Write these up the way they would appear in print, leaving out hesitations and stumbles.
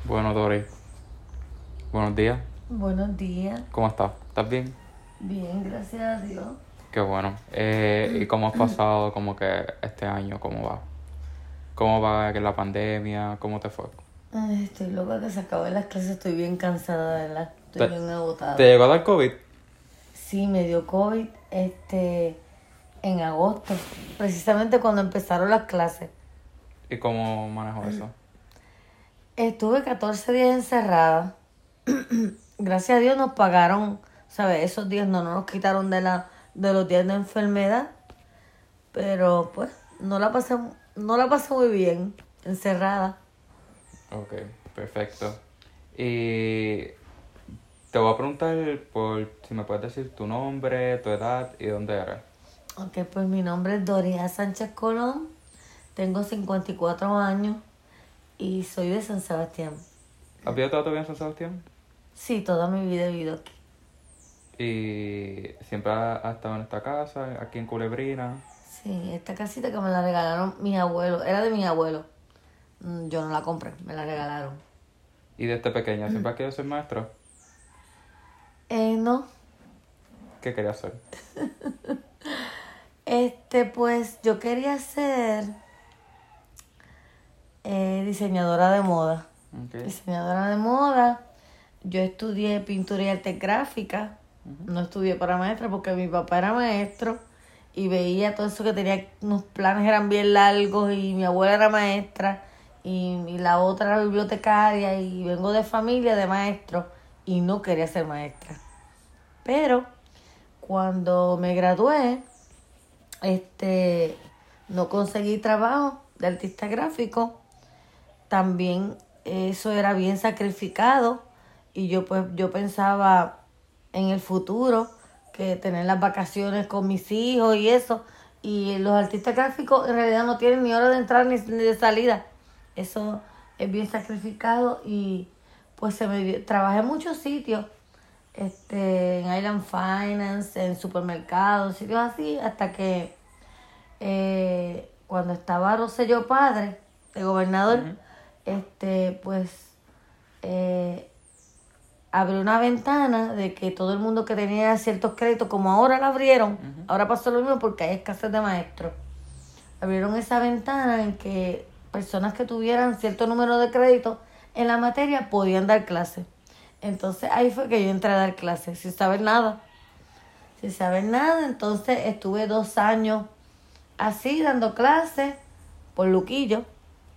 Bueno, Dori, buenos días. Buenos días. ¿Cómo estás? ¿Estás bien? Bien, gracias a Dios. Qué bueno. ¿Y cómo has pasado como que este año? ¿Cómo va? ¿Cómo va que la pandemia? ¿Cómo te fue? Ay, estoy loca que se acaben las clases, estoy bien cansada, de verdad. Estoy ¿Te, bien te agotada. llegó a dar COVID? Sí, me dio COVID en agosto, precisamente cuando empezaron las clases. ¿Y cómo manejo eso? Estuve 14 días encerrada. Gracias a Dios nos pagaron, ¿sabes? Esos días no nos quitaron de los días de enfermedad, pero pues no la pasé muy bien encerrada. Ok, perfecto. Y te voy a preguntar por si me puedes decir tu nombre, tu edad y dónde eres. Ok, pues mi nombre es Doria Sánchez Colón, tengo 54 años y soy de San Sebastián. ¿Has vivido toda tu vida en San Sebastián? Sí, toda mi vida he vivido aquí. ¿Y siempre has estado en esta casa, aquí en Culebrina? Sí, esta casita que me la regalaron mis abuelos, era de mis abuelos. Yo no la compré, me la regalaron. ¿Y desde pequeña siempre has querido ser maestro? No, ¿Qué querías hacer? pues yo quería ser diseñadora de moda. Ok. Diseñadora de moda. Yo estudié pintura y arte gráfica. No estudié para maestra porque mi papá era maestro y veía todo eso que tenía, unos planes eran bien largos y mi abuela era maestra y la otra era bibliotecaria y vengo de familia de maestros y no quería ser maestra. Pero cuando me gradué, no conseguí trabajo de artista gráfico. También eso era bien sacrificado y yo pensaba en el futuro, que tener las vacaciones con mis hijos y eso, y los artistas gráficos en realidad no tienen ni hora de entrar ni de salida. Eso es bien sacrificado y pues trabajé en muchos sitios, en Island Finance, en supermercados, sitios así, hasta que cuando estaba Rosselló Padre, de gobernador, Ujú. pues abrió una ventana de que todo el mundo que tenía ciertos créditos, como ahora la abrieron, ahora pasó lo mismo porque hay escasez de maestros. Abrieron esa ventana en que personas que tuvieran cierto número de créditos en la materia podían dar clases. Entonces ahí fue que yo entré a dar clases, sin saber nada. Sin saber nada, entonces estuve 2 años así dando clases por Luquillo.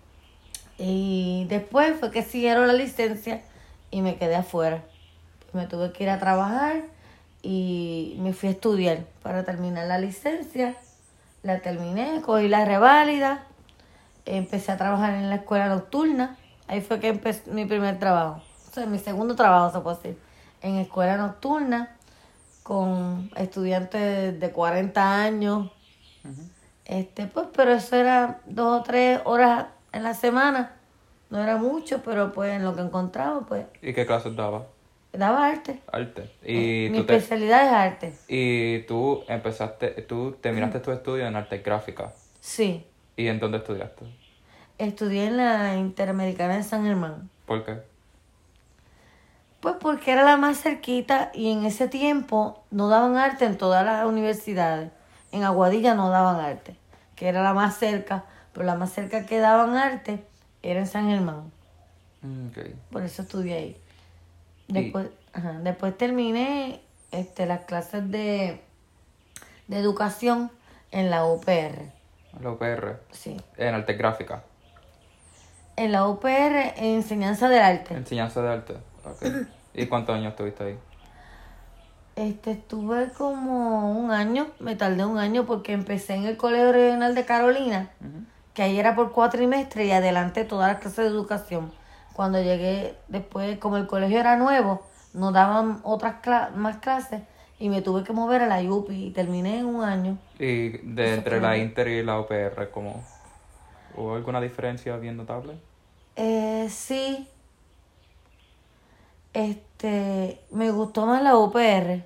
Y después fue que siguieron la licencia y me quedé afuera. Me tuve que ir a trabajar y me fui a estudiar para terminar la licencia. La terminé, cogí la reválida, empecé a trabajar en la escuela nocturna. Ahí fue que empecé mi primer trabajo. O sea, mi segundo trabajo, se puede decir. En escuela nocturna con estudiantes de 40 años. Pues, pero eso era 2 o 3 horas en la semana. No era mucho, pero pues en lo que encontraba, pues ¿Y qué clases dabas? daba arte. Arte. Mi especialidad es arte. Y tú terminaste tus estudios en arte gráfica. Sí. ¿Y en dónde estudiaste? Estudié en la Interamericana de San Germán. ¿Por qué? Pues porque era la más cerquita y en ese tiempo no daban arte en todas las universidades. En Aguadilla no daban arte, que era la más cerca, pero la más cerca que daban arte era en San Germán. Ok. Por eso estudié ahí. ¿Y Después terminé las clases de educación en la UPR. la UPR? Sí. En arte gráfica. En la UPR, enseñanza del arte. Enseñanza de arte. Ok. ¿Y cuántos años estuviste ahí? Estuve como un año, me tardé un año porque empecé en el Colegio Regional de Carolina, que ahí era por cuatrimestre y adelanté todas las clases de educación. Cuando llegué después, como el colegio era nuevo, nos daban más clases y me tuve que mover a la UPI y terminé en un año. ¿Y de Eso entre fue. la Inter y la UPR, hubo alguna diferencia bien notable? Sí, me gustó más la UPR.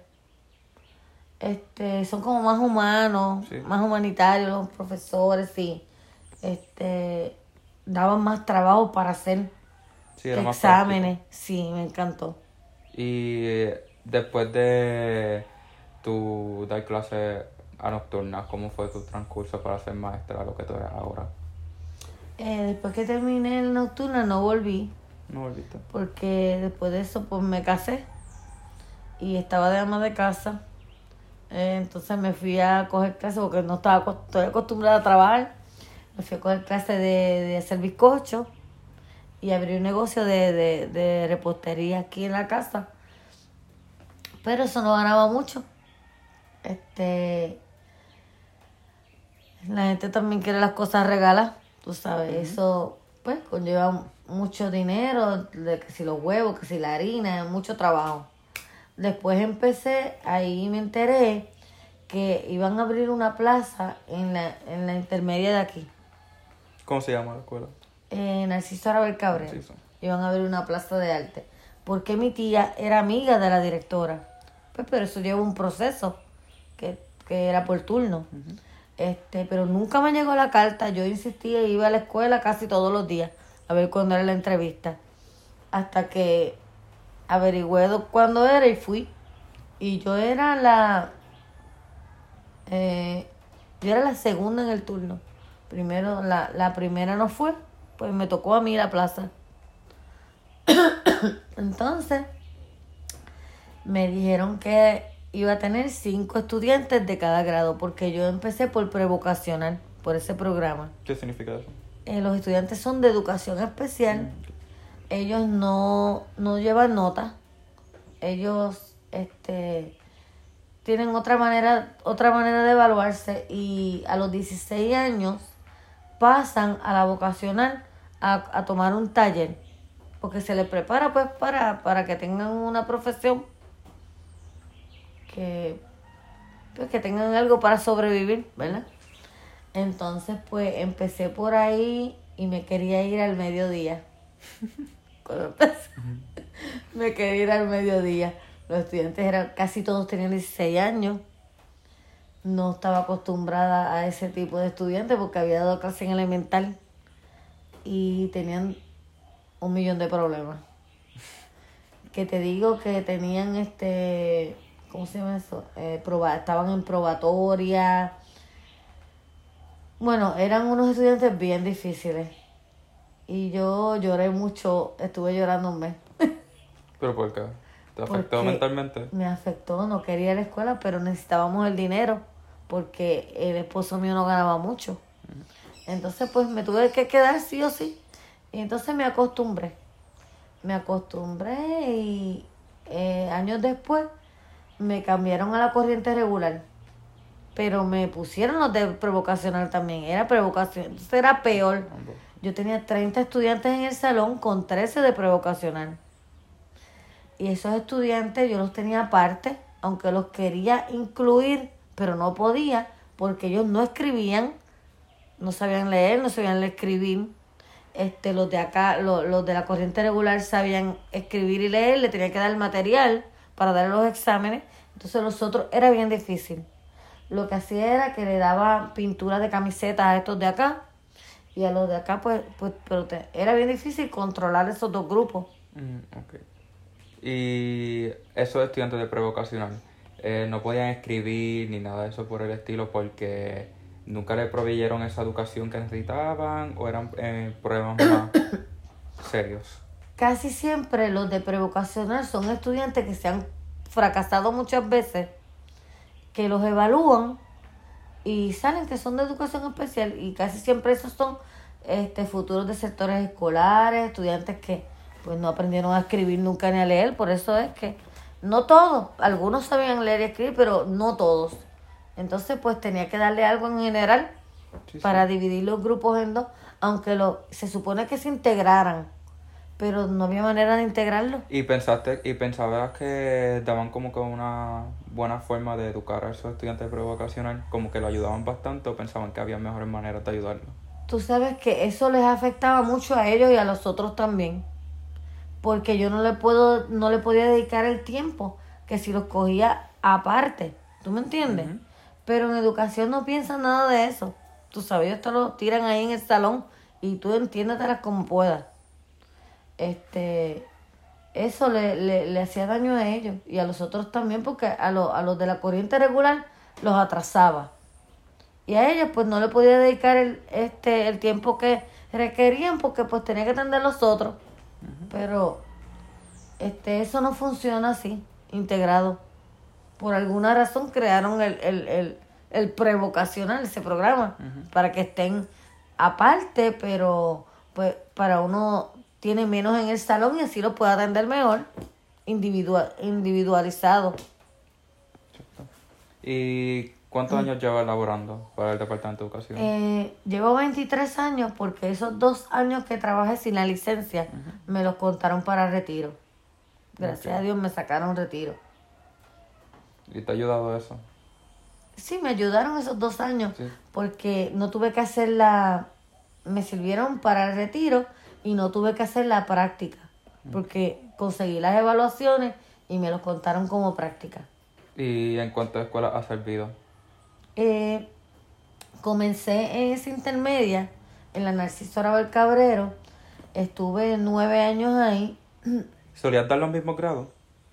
Son como más humanos, Sí. más humanitarios los profesores, sí. Daban más trabajo para hacer. Sí, era más exámenes. Sí, me encantó. Y después de tu dar clases a nocturnas, ¿cómo fue tu transcurso para ser maestra, lo que tú eres ahora? Después que terminé el nocturna no volví, ¿No volviste? porque después de eso pues me casé y estaba de ama de casa. Entonces me fui a coger clases porque no estoy acostumbrada a trabajar. Me fui a coger clases de hacer bizcocho y abrí un negocio de repostería aquí en la casa. Pero eso no ganaba mucho. La gente también quiere las cosas regaladas, tú sabes, eso pues conlleva mucho dinero, de que si los huevos, que si la harina, mucho trabajo. Después ahí me enteré que iban a abrir una plaza en la intermedia de aquí, ¿Cómo se llama la escuela? Narciso Arabel Cabrera. Narciso. Iban a abrir una plaza de arte, porque mi tía era amiga de la directora. Pues pero eso lleva un proceso, que era por turno. Pero nunca me llegó la carta. Yo insistía y iba a la escuela casi todos los días a ver cuándo era la entrevista. Hasta que averigüé cuándo era y fui. Y yo era la segunda en el turno. Primero, la primera no fue, pues me tocó a mí la plaza. Entonces, me dijeron que iba a tener 5 estudiantes de cada grado, porque yo empecé por prevocacional, por ese programa. ¿Qué significa eso? Los estudiantes son de educación especial. Ellos no llevan notas. Ellos tienen otra manera de evaluarse, y a los 16 años pasan a la vocacional a tomar un taller, porque se les prepara pues para que tengan una profesión, que tengan algo para sobrevivir, ¿verdad? Entonces, pues, empecé por ahí y me quería ir al mediodía. Cuando empecé, me quería ir al mediodía. Los estudiantes casi todos tenían 16 años. No estaba acostumbrada a ese tipo de estudiantes porque había dado clase en elemental y tenían 1,000,000 de problemas. Que te digo que tenían ¿cómo se llama eso? Estaban en probatoria. Bueno, eran unos estudiantes bien difíciles. Y yo lloré mucho, estuve llorando un mes. ¿Pero por qué? ¿Te afectó Porque mentalmente? me afectó, no quería ir a la escuela, pero necesitábamos el dinero porque el esposo mío no ganaba mucho. Entonces, pues me tuve que quedar sí o sí. Y entonces me acostumbré. Y años después me cambiaron a la corriente regular. Pero me pusieron los de prevocacional también. Era prevocacional. Entonces era peor. Yo tenía 30 estudiantes en el salón con 13 de prevocacional. Y esos estudiantes yo los tenía aparte, aunque los quería incluir, pero no podía, porque ellos no escribían, no sabían leer, no sabían escribir. Los de acá, los de la corriente regular sabían escribir y leer, le tenía que dar el material para darle los exámenes. Entonces los otros era bien difícil. Lo que hacía era que le daba pintura de camisetas a estos de acá, y a los de acá era bien difícil controlar esos dos grupos. Okay. Y esos estudiantes de prevocacional no podían escribir ni nada de eso por el estilo porque nunca le proveyeron esa educación que necesitaban, o eran problemas más serios. Casi siempre los de prevocacional son estudiantes que se han fracasado muchas veces, que los evalúan y salen que son de educación especial, y casi siempre esos son futuros de sectores escolares, estudiantes que pues no aprendieron a escribir nunca ni a leer. Por eso es que no todos, algunos sabían leer y escribir, pero no todos. Entonces pues tenía que darle algo en general para dividir los grupos en dos, aunque se supone que se integraran, pero no había manera de integrarlos. ¿Y pensabas que daban como que una buena forma de educar a esos estudiantes de prevocacional, como que lo ayudaban bastante, o pensaban que había mejores maneras de ayudarlos? Tú sabes que eso les afectaba mucho a ellos y a los otros también, porque yo no le podía dedicar el tiempo que si los cogía aparte, ¿tú me entiendes? Uh-huh. Pero en educación no piensan nada de eso. Tú sabes, ellos te lo tiran ahí en el salón y tú entiéndetelas como puedas. eso le hacía daño a ellos y a los otros también, porque a los de la corriente regular los atrasaba. Y a ellos pues no le podía dedicar el tiempo que requerían, porque pues tenía que atender a los otros. Pero eso no funciona así, integrado. Por alguna razón crearon el prevocacional, ese programa, para que estén aparte, pero pues para uno tiene menos en el salón y así lo puede atender mejor, individualizado. ¿Y cuántos años llevas laborando para el Departamento de Educación? Llevo 23 años, porque esos 2 años que trabajé sin la licencia me los contaron para retiro. Gracias a Dios me sacaron retiro. ¿Y te ha ayudado eso? Sí, me ayudaron esos 2 años, Sí. porque no tuve que hacer me sirvieron para el retiro y no tuve que hacer la práctica, porque conseguí las evaluaciones y me los contaron como práctica. ¿Y en cuántas escuelas has servido? Comencé en esa intermedia, en la Narciso Arabal Cabrero, estuve 9 años ahí. ¿Solías dar los mismos grados?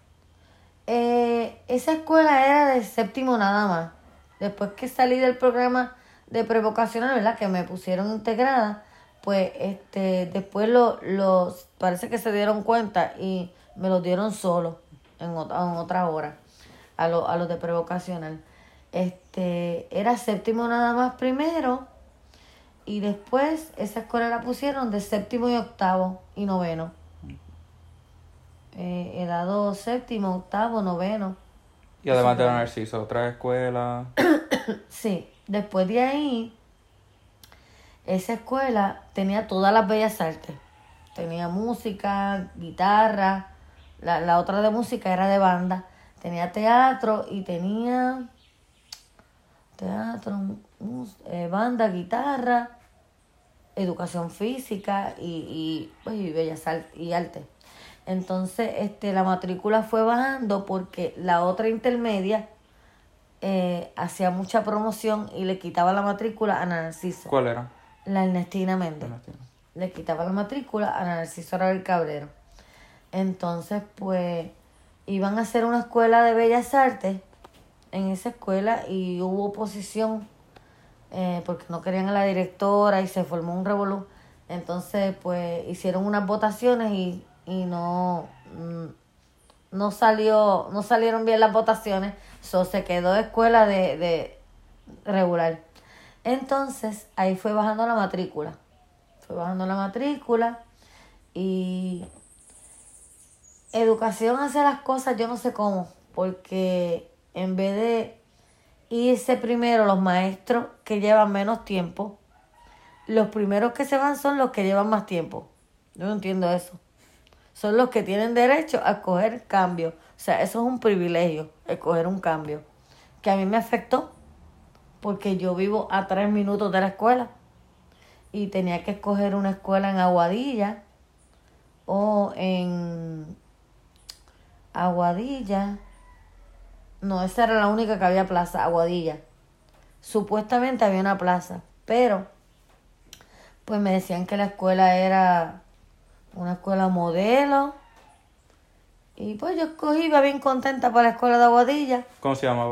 Esa escuela era de séptimo nada más. Después que salí del programa de prevocacional, ¿verdad? Que me pusieron integrada, pues después parece que se dieron cuenta y me los dieron solo en otra hora a los de prevocacional. Era séptimo nada más primero, y después esa escuela la pusieron de séptimo y octavo y noveno. He dado séptimo, octavo, noveno. Y además de la Narciso, otra escuela. Sí, después de ahí, esa escuela tenía todas las bellas artes. Tenía música, guitarra, la otra de música era de banda. Tenía teatro y tenía banda, guitarra, educación física y bellas artes y arte. Entonces, la matrícula fue bajando porque la otra intermedia hacía mucha promoción y le quitaba la matrícula a Narciso. ¿Cuál era? La Ernestina Méndez. Ernestina. Le quitaba la matrícula a Narciso Arabal Cabrero. Entonces, pues, iban a hacer una escuela de bellas artes en esa escuela y hubo oposición porque no querían a la directora y se formó un revolú. Entonces, pues, hicieron unas votaciones y no salieron bien las votaciones, se quedó escuela de regular. Entonces ahí fue bajando la matrícula y educación hace las cosas, yo no sé cómo, porque en vez de irse primero los maestros que llevan menos tiempo, los primeros que se van son los que llevan más tiempo. Yo no entiendo eso. Son los que tienen derecho a escoger cambio. O sea, eso es un privilegio, escoger un cambio. Que a mí me afectó, porque yo vivo a 3 minutos de la escuela. Y tenía que escoger una escuela en Aguadilla o en Aguadilla. No, esa era la única que había plaza, Aguadilla. Supuestamente había una plaza, pero pues me decían que la escuela era una escuela modelo. Y pues yo escogí, iba bien contenta para la escuela de Aguadilla. ¿Cómo se llamaba?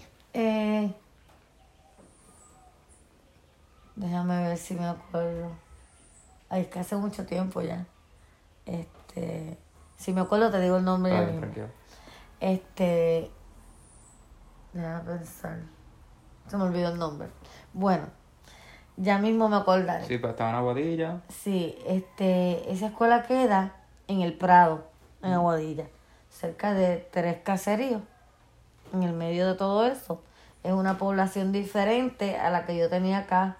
Déjame ver si me acuerdo. Ay, es que hace mucho tiempo ya. Si me acuerdo te digo el nombre ya mismo. Tranquilo. Déjame pensar. Se me olvidó el nombre. Bueno, ya mismo me acordaré. Sí, pues estaba en Aguadilla. Sí, esa escuela queda en el Prado, en Aguadilla, cerca de 3 caseríos. En el medio de todo eso, es una población diferente a la que yo tenía acá.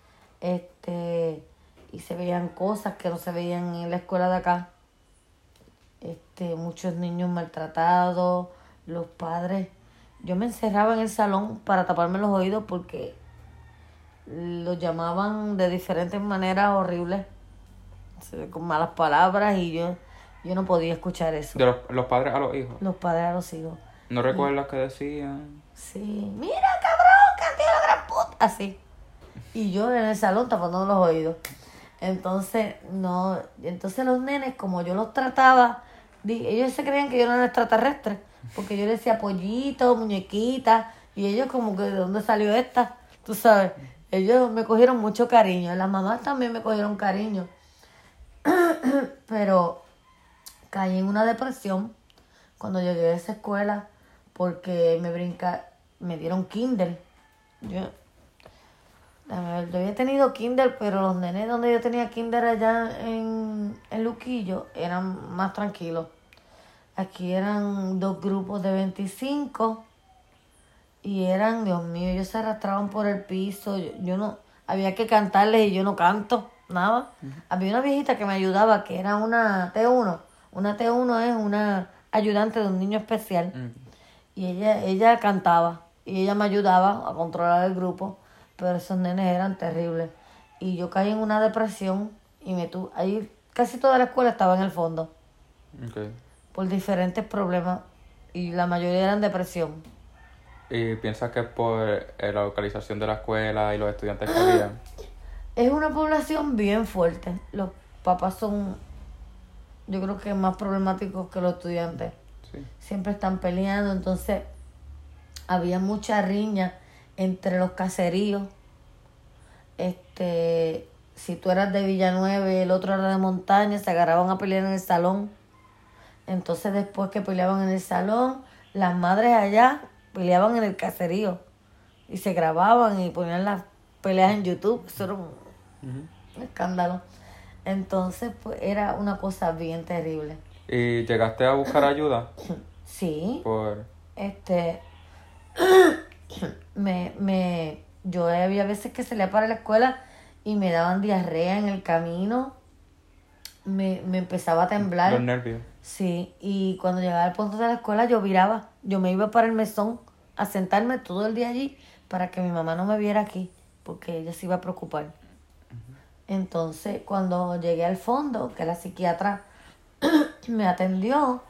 Y se veían cosas que no se veían en la escuela de acá. Muchos niños maltratados, los padres. Yo me encerraba en el salón para taparme los oídos porque los llamaban de diferentes maneras horribles, con malas palabras, y yo no podía escuchar eso. De los padres a los hijos. Los padres a los hijos. ¿No recuerdas que decían? Sí, mira cabrón, cantidad de la gran puta. Así. Y yo en el salón tapando los oídos. Entonces, no, entonces los nenes, como yo los trataba, ellos se creían que yo no era extraterrestre, porque yo les decía pollito, muñequita, y ellos como que, ¿de dónde salió esta? Tú sabes, ellos me cogieron mucho cariño, las mamás también me cogieron cariño, pero caí en una depresión cuando llegué a esa escuela, porque me dieron Kindle. Yo había tenido Kindle, pero los nenes donde yo tenía Kindle allá en Luquillo eran más tranquilos. Aquí eran 2 grupos de 25 y eran, Dios mío, ellos se arrastraban por el piso. Yo no, había que cantarles y yo no canto, nada. Había una viejita que me ayudaba, que era una T1. Una T1 es una ayudante de un niño especial. Y ella cantaba y ella me ayudaba a controlar el grupo. Pero esos nenes eran terribles. Y yo caí en una depresión y ahí casi toda la escuela estaba en el fondo. Okay. Por diferentes problemas. Y la mayoría eran depresión. ¿Y piensas que es por la localización de la escuela y los estudiantes que había? Es una población bien fuerte. Los papás son, yo creo que más problemáticos que los estudiantes. Sí. Siempre están peleando. Entonces, había mucha riña entre los caseríos. Si tú eras de Villanueva y el otro era de Montaña, se agarraban a pelear en el salón. Entonces después que peleaban en el salón, las madres allá peleaban en el caserío y se grababan y ponían las peleas en YouTube. Eso era un escándalo. Entonces pues era una cosa bien terrible. ¿Y llegaste a buscar ayuda? Sí. Por... Yo había veces que salía para la escuela y me daban diarrea en el camino. Me empezaba a temblar. Los nervios. Sí, y cuando llegaba al punto de la escuela yo viraba. Yo me iba para el mesón a sentarme todo el día allí para que mi mamá no me viera aquí, porque ella se iba a preocupar. Entonces, cuando llegué al fondo, que la psiquiatra me atendió,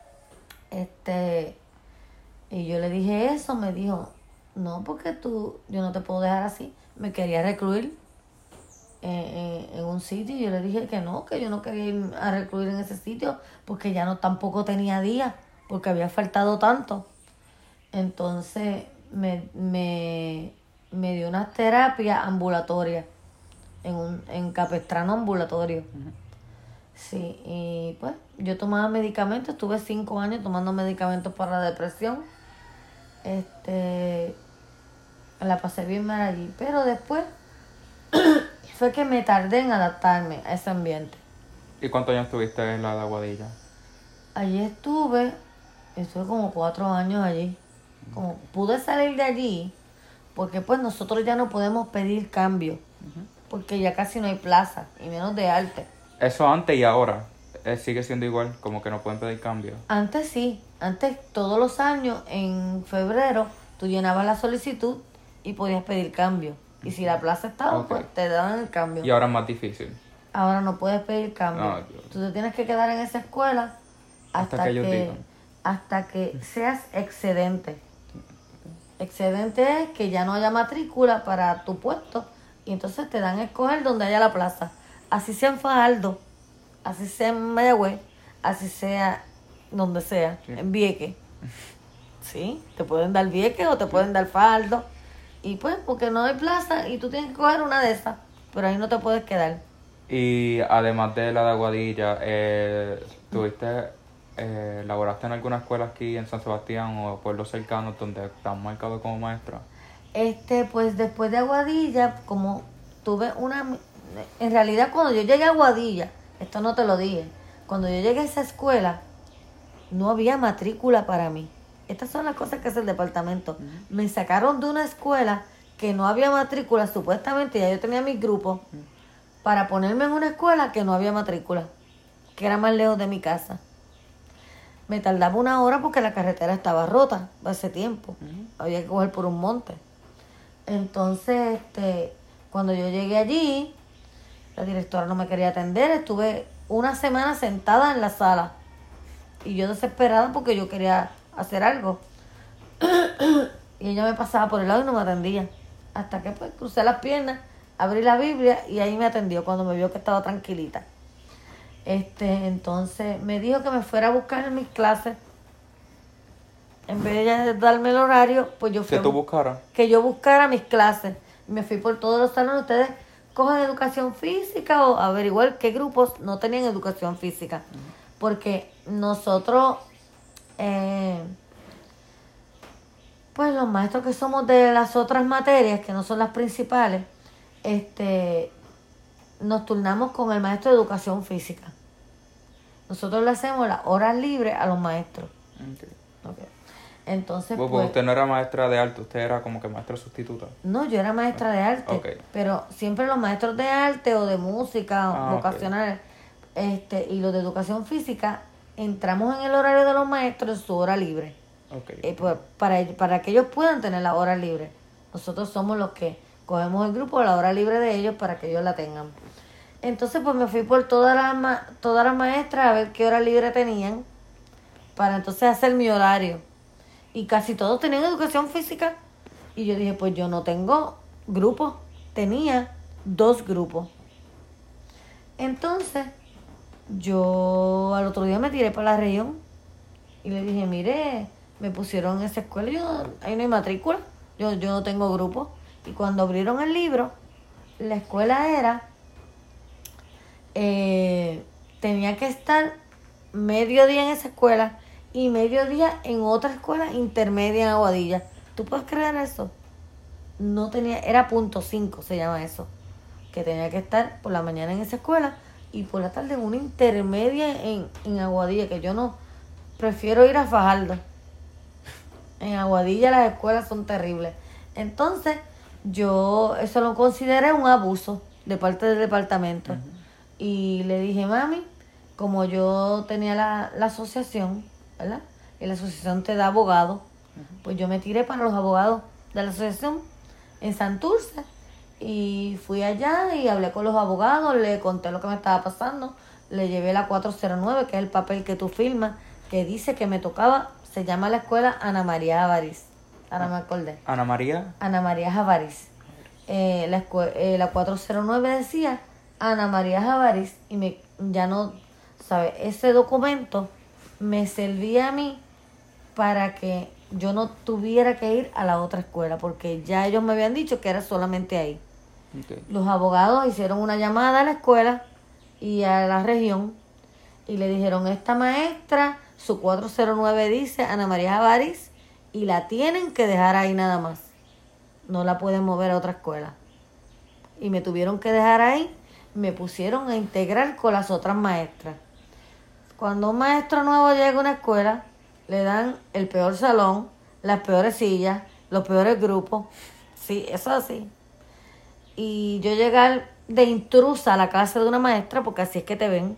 y yo le dije eso, me dijo, no, porque yo no te puedo dejar así. Me quería recluir en un sitio y yo le dije que yo no quería ir a recluir en ese sitio porque ya no tampoco tenía días, porque había faltado tanto. Entonces me dio unas terapias ambulatorias en Capestrano ambulatorio. Sí, y pues yo tomaba medicamentos, estuve 5 años tomando medicamentos para la depresión. La pasé bien mal allí, pero después fue que me tardé en adaptarme a ese ambiente. ¿Y cuántos años estuviste en la de Aguadilla? Allí estuve como 4 años allí. Como pude salir de allí, porque pues nosotros ya no podemos pedir cambio, porque ya casi no hay plaza, y menos de arte. Eso antes y ahora, sigue siendo igual, como que no pueden pedir cambio. Antes sí, antes todos los años, en febrero, tú llenabas la solicitud y podías pedir cambio. Y si la plaza estaba, pues te daban el cambio. Y ahora es más difícil. Ahora no puedes pedir cambio. No, tú te tienes que quedar en esa escuela hasta que seas excedente. Excedente es que ya no haya matrícula para tu puesto y entonces te dan a escoger donde haya la plaza. Así sea en Fajardo, así sea en Mayagüez, así sea donde sea, en Vieques. Sí, te pueden dar Vieques o te pueden dar Fajardo. Y pues, porque no hay plaza y tú tienes que coger una de esas, pero ahí no te puedes quedar. Y además de la de Aguadilla, ¿laboraste en alguna escuela aquí en San Sebastián o pueblos cercanos donde estás marcado como maestra? Pues después de Aguadilla, como tuve en realidad cuando yo llegué a Aguadilla, esto no te lo dije, cuando yo llegué a esa escuela, no había matrícula para mí. Estas son las cosas que hace el departamento. Me sacaron de una escuela que no había matrícula, supuestamente ya yo tenía mis grupos, para ponerme en una escuela que no había matrícula, que era más lejos de mi casa. Me tardaba 1 hora porque la carretera estaba rota hace tiempo. Había que coger por un monte. Entonces, cuando yo llegué allí, la directora no me quería atender. Estuve 1 semana sentada en la sala. Y yo desesperada porque yo quería hacer algo. Y ella me pasaba por el lado y no me atendía. Hasta que pues crucé las piernas, abrí la Biblia y ahí me atendió cuando me vio que estaba tranquilita. Entonces me dijo que me fuera a buscar en mis clases. En vez de darme el horario, pues yo fui ¿Que tú buscaras? que yo buscara mis clases. Me fui por todos los salones. Ustedes cogen educación física o averiguar qué grupos no tenían educación física. Porque nosotros, pues los maestros que somos de las otras materias, que no son las principales, nos turnamos con el maestro de educación física. Nosotros le hacemos las horas libres a los maestros. Okay. Entonces, pues usted no era maestra de arte, usted era como que maestra sustituta. No, yo era maestra de arte, Okay. pero siempre los maestros de arte o de música vocacionales, y los de educación física, entramos en el horario de los maestros en su hora libre. Okay. Pues, para que ellos puedan tener la hora libre. Nosotros somos los que cogemos el grupo de la hora libre de ellos para que ellos la tengan. Entonces, pues me fui por todas las maestras a ver qué hora libre tenían para entonces hacer mi horario. Y casi todos tenían educación física. Y yo dije, pues yo no tengo grupos. Tenía 2 grupos. Entonces, yo al otro día me tiré para la región. Y le dije, mire, me pusieron en esa escuela. Ahí no hay matrícula. Yo no tengo grupo. Y cuando abrieron el libro, la escuela era... tenía que estar mediodía en esa escuela y mediodía en otra escuela intermedia en Aguadilla. ¿Tú puedes creer eso? No tenía, era .5 se llama eso, que tenía que estar por la mañana en esa escuela y por la tarde en una intermedia en Aguadilla, que yo no, prefiero ir a Fajardo. En Aguadilla las escuelas son terribles. Entonces yo eso lo consideré un abuso de parte del departamento. Y le dije, mami, como yo tenía la asociación, ¿verdad? Y la asociación te da abogados, pues yo me tiré para los abogados de la asociación en Santurce. Y fui allá y hablé con los abogados, le conté lo que me estaba pasando, le llevé la 409, que es el papel que tú firmas, que dice que me tocaba, se llama la escuela Ana María Javariz. Ahora me acordé. ¿Ana María? Ana María Javariz. La 409 decía Ana María Javariz y ya no, ¿sabes? Ese documento me servía a mí para que yo no tuviera que ir a la otra escuela, porque ya ellos me habían dicho que era solamente ahí. Okay. Los abogados hicieron una llamada a la escuela y a la región y le dijeron, esta maestra, su 409 dice Ana María Javariz y la tienen que dejar ahí nada más. No la pueden mover a otra escuela. Y me tuvieron que dejar ahí. Me pusieron a integrar con las otras maestras. Cuando un maestro nuevo llega a una escuela, le dan el peor salón, las peores sillas, los peores grupos. Sí, eso es así. Y yo llegar de intrusa a la clase de una maestra, porque así es que te ven,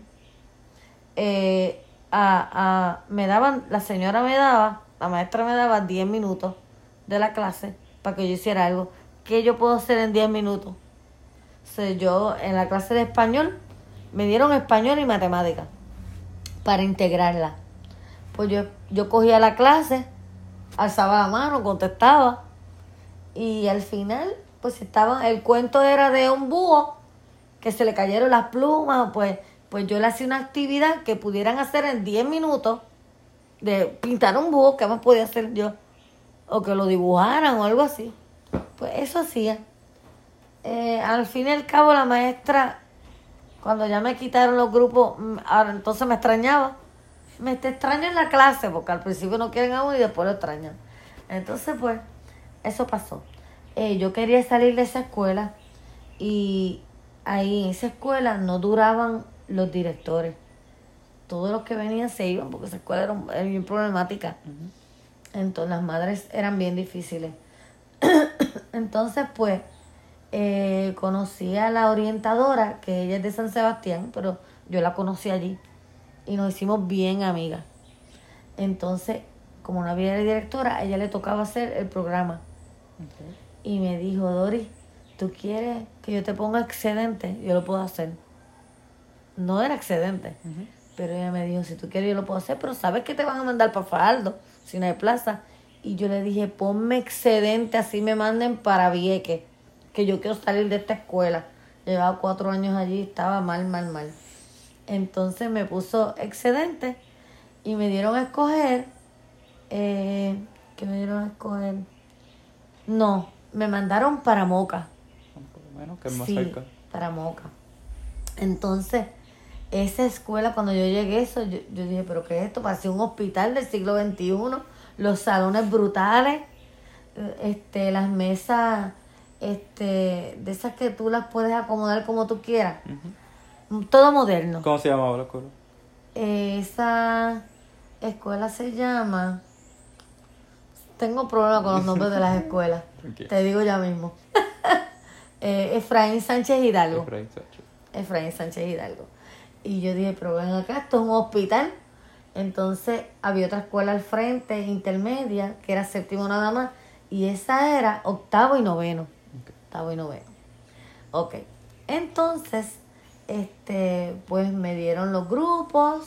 la maestra me daba 10 minutos de la clase para que yo hiciera algo. ¿Qué yo puedo hacer en 10 minutos? O sea, yo en la clase de español me dieron español y matemática para integrarla. Pues yo cogía la clase, alzaba la mano, contestaba y al final pues el cuento era de un búho que se le cayeron las plumas, pues yo le hacía una actividad que pudieran hacer en 10 minutos de pintar un búho, que más podía hacer yo, o que lo dibujaran o algo así. Pues eso hacía. Al fin y al cabo la maestra, cuando ya me quitaron los grupos, ahora entonces me extrañaba. Te extraño en la clase, porque al principio no quieren a uno y después lo extrañan. Entonces pues, eso pasó. Yo quería salir de esa escuela y ahí en esa escuela no duraban los directores. Todos los que venían se iban porque esa escuela era bien problemática. Entonces las madres eran bien difíciles. Entonces pues conocí a la orientadora, que ella es de San Sebastián, pero yo la conocí allí y nos hicimos bien amigas. Entonces, como no había directora, a ella le tocaba hacer el programa. Y me dijo, Dori, ¿tú quieres que yo te ponga excedente? Yo lo puedo hacer. No era excedente, pero ella me dijo, si tú quieres yo lo puedo hacer, pero sabes que te van a mandar para Fajardo si no hay plaza. Y yo le dije, ponme excedente, así me manden para Vieques. que yo quiero salir de esta escuela. Llevaba 4 años allí, estaba mal. Entonces me puso excedente y me dieron a escoger. ¿Qué me dieron a escoger? No, me mandaron para Moca. Por lo menos, que es más Sí, cerca. para Moca. Entonces, esa escuela, cuando yo llegué, yo dije, ¿pero qué es esto? Parecía un hospital del siglo XXI. Los salones brutales, las mesas, de esas que tú las puedes acomodar como tú quieras. Todo moderno. ¿Cómo se llamaba la escuela? Esa escuela se llama... Tengo problemas con los nombres de las escuelas. Tranquila. Te digo ya mismo. Efraín Sánchez Hidalgo. Efraín Sánchez Hidalgo. Y yo dije, pero ven acá, esto es un hospital. Entonces había otra escuela al frente, intermedia, que era séptimo nada más. Y esa era octavo y noveno. Okay. Octavo y noveno. Ok. Entonces, pues me dieron los grupos.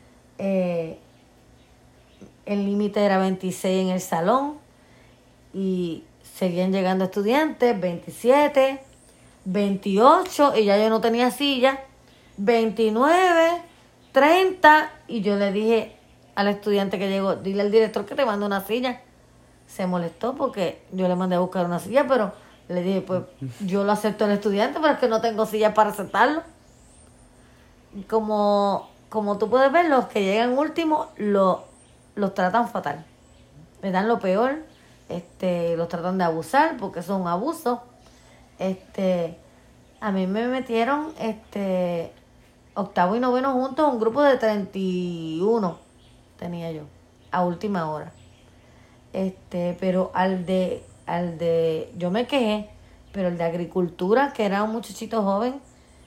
El límite era 26 en el salón. Y seguían llegando estudiantes, 27, 28, y ya yo no tenía silla, 29, 30, y yo le dije al estudiante que llegó, dile al director que te mande una silla. Se molestó porque yo le mandé a buscar una silla, pero le dije, pues yo lo acepto al estudiante, pero es que no tengo silla para aceptarlo. Como tú puedes ver, los que llegan últimos los tratan fatal. Me dan lo peor. Los tratan de abusar porque eso es un abuso. A mí me metieron octavo y noveno juntos, un grupo de 31 tenía yo a última hora. Pero al de yo me quejé, pero el de agricultura, que era un muchachito joven,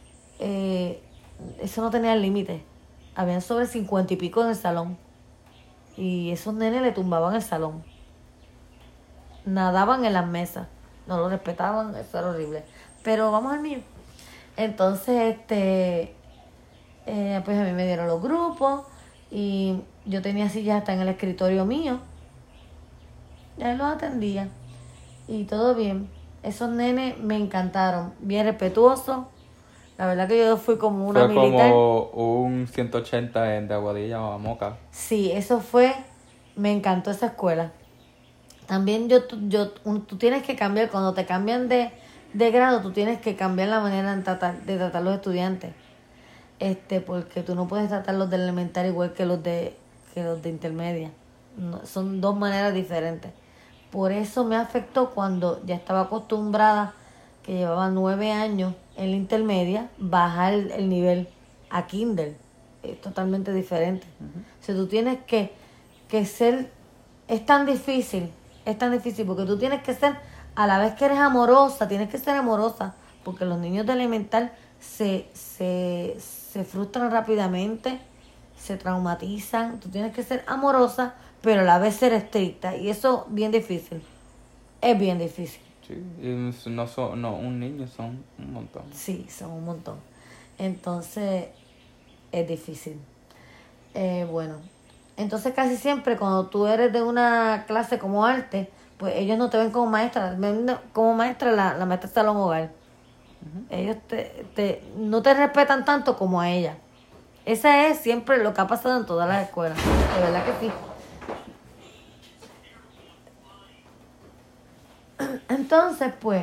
eso no tenía límite. Habían sobre 50 y pico en el salón y esos nenes le tumbaban el salón. Nadaban en las mesas, no lo respetaban, eso era horrible. Pero vamos al mío. Entonces, pues a mí me dieron los grupos y yo tenía sillas hasta en el escritorio mío. Ya los atendía y todo bien. Esos nenes me encantaron, bien respetuosos. La verdad que yo fui como una militar. Fue como un 180 en de Aguadilla a Moca. Sí, me encantó esa escuela. También tú tienes que cambiar, cuando te cambian de grado, tú tienes que cambiar la manera de tratar a los estudiantes. Porque tú no puedes tratarlos de elemental igual que los de intermedia. No, son dos maneras diferentes. Por eso me afectó cuando ya estaba acostumbrada, que llevaba 9 años en la intermedia, bajar el nivel a kinder. Es totalmente diferente. O sea, tú tienes que ser... Es tan difícil porque tú tienes que ser, a la vez que eres amorosa, tienes que ser amorosa, porque los niños de elemental se frustran rápidamente, se traumatizan. Tú tienes que ser amorosa, pero a la vez ser estricta, y eso bien difícil. Es bien difícil. Sí, y un niño son un montón. Sí, son un montón. Entonces, es difícil. Bueno, entonces casi siempre cuando tú eres de una clase como arte, pues ellos no te ven como maestra, ven como maestra la maestra salón hogar. Ellos no te respetan tanto como a ella. Esa es siempre lo que ha pasado en todas las escuelas. De verdad que sí. Entonces, pues,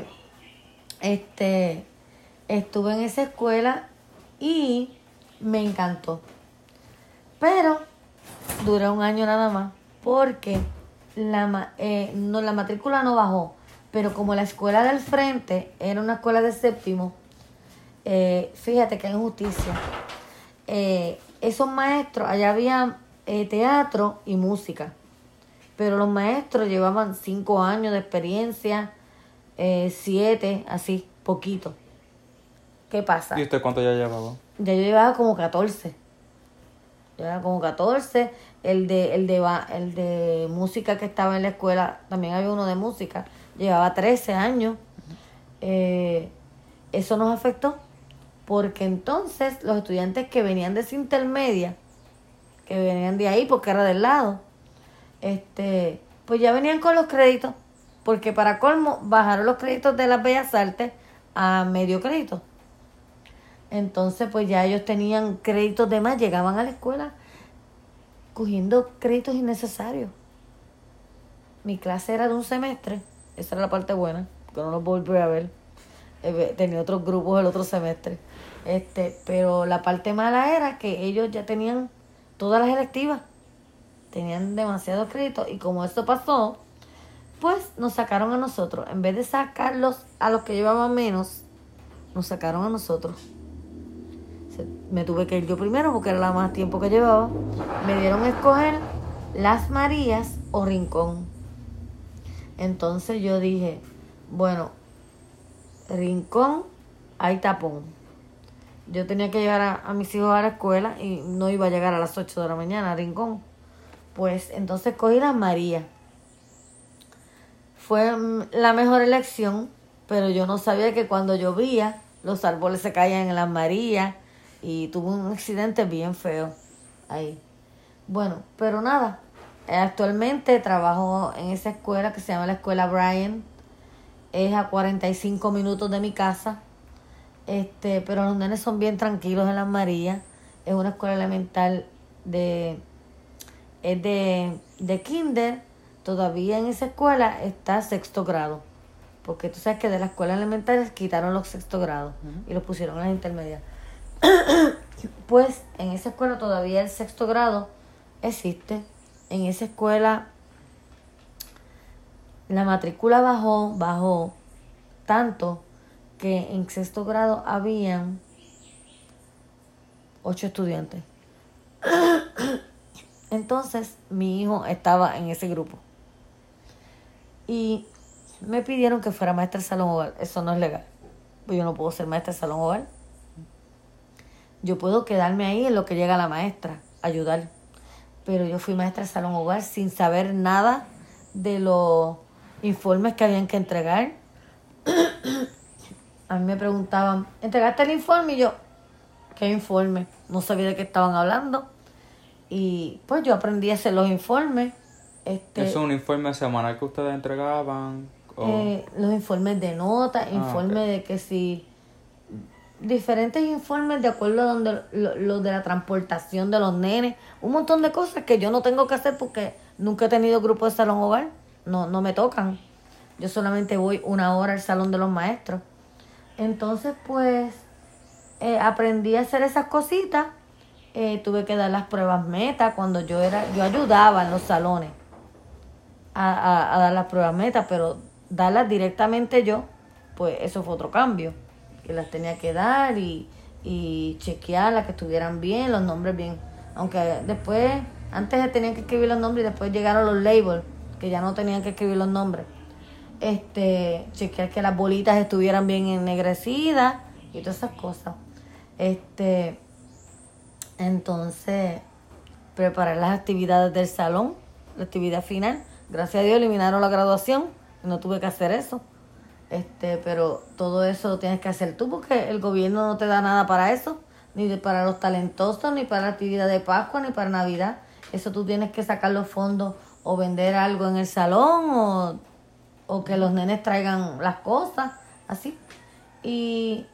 estuve en esa escuela y me encantó. Pero duré 1 año nada más porque la matrícula no bajó. Pero como la escuela del frente era una escuela de séptimo, fíjate que hay injusticia. Esos maestros, allá había teatro y música. Pero los maestros llevaban 5 años de experiencia, 7, así, poquito. ¿Qué pasa? ¿Y usted cuánto ya llevaba? Ya yo llevaba como 14. El de música que estaba en la escuela, también había uno de música, llevaba 13 años. Eso nos afectó porque entonces los estudiantes que venían de esa intermedia, que venían de ahí porque era del lado, pues ya venían con los créditos porque para colmo bajaron los créditos de las Bellas Artes a medio crédito. Entonces pues ya ellos tenían créditos de más, llegaban a la escuela cogiendo créditos innecesarios. Mi clase era de un semestre, esa era la parte buena, que no los volví a ver. Tenía otros grupos el otro semestre. Pero la parte mala era que ellos ya tenían todas las electivas. Tenían demasiados créditos y como eso pasó, pues nos sacaron a nosotros. En vez de sacarlos a los que llevaban menos, nos sacaron a nosotros. Me tuve que ir yo primero porque era la más tiempo que llevaba. Me dieron a escoger Las Marías o Rincón. Entonces yo dije, bueno, Rincón, hay tapón. Yo tenía que llevar a mis hijos a la escuela y no iba a llegar a las 8 de la mañana a Rincón. Pues entonces cogí Las Marías. Fue la mejor elección, pero yo no sabía que cuando llovía los árboles se caían en Las Marías y tuve un accidente bien feo ahí. Bueno, pero nada, actualmente trabajo en esa escuela que se llama la Escuela Bryan. Es a 45 minutos de mi casa. Pero los nenes son bien tranquilos en Las Marías. Es una escuela elemental de kinder. Todavía en esa escuela está sexto grado. Porque tú sabes que de la escuela elemental quitaron los sexto grados y los pusieron en las intermedias. Pues en esa escuela todavía el sexto grado existe. En esa escuela la matrícula bajó tanto que en sexto grado habían 8 estudiantes. Entonces mi hijo estaba en ese grupo y me pidieron que fuera maestra de salón hogar. Eso no es legal, pues yo no puedo ser maestra de salón hogar. Yo puedo quedarme ahí en lo que llega la maestra, ayudar, pero yo fui maestra de salón hogar sin saber nada de los informes que habían que entregar. A mí me preguntaban, ¿entregaste el informe? Y yo, ¿qué informe? No sabía de qué estaban hablando. Y pues yo aprendí a hacer los informes. ¿Eso es un informe semanal que ustedes entregaban? Los informes de nota, informes de que si... Diferentes informes de acuerdo a donde lo de la transportación de los nenes. Un montón de cosas que yo no tengo que hacer porque nunca he tenido grupo de salón hogar. No me tocan. Yo solamente voy 1 hora al salón de los maestros. Entonces, pues, aprendí a hacer esas cositas. Tuve que dar las pruebas meta cuando yo ayudaba en los salones a dar las pruebas meta, pero darlas directamente yo, pues eso fue otro cambio. Que las tenía que dar y chequearlas, que estuvieran bien, los nombres bien. Aunque después, antes tenían que escribir los nombres y después llegaron los labels, que ya no tenían que escribir los nombres. Chequear que las bolitas estuvieran bien ennegrecidas y todas esas cosas. Entonces, preparar las actividades del salón, la actividad final. Gracias a Dios eliminaron la graduación y no tuve que hacer eso. Pero todo eso lo tienes que hacer tú porque el gobierno no te da nada para eso, ni para los talentosos, ni para la actividad de Pascua, ni para Navidad. Eso tú tienes que sacar los fondos o vender algo en el salón o que los nenes traigan las cosas, así. Y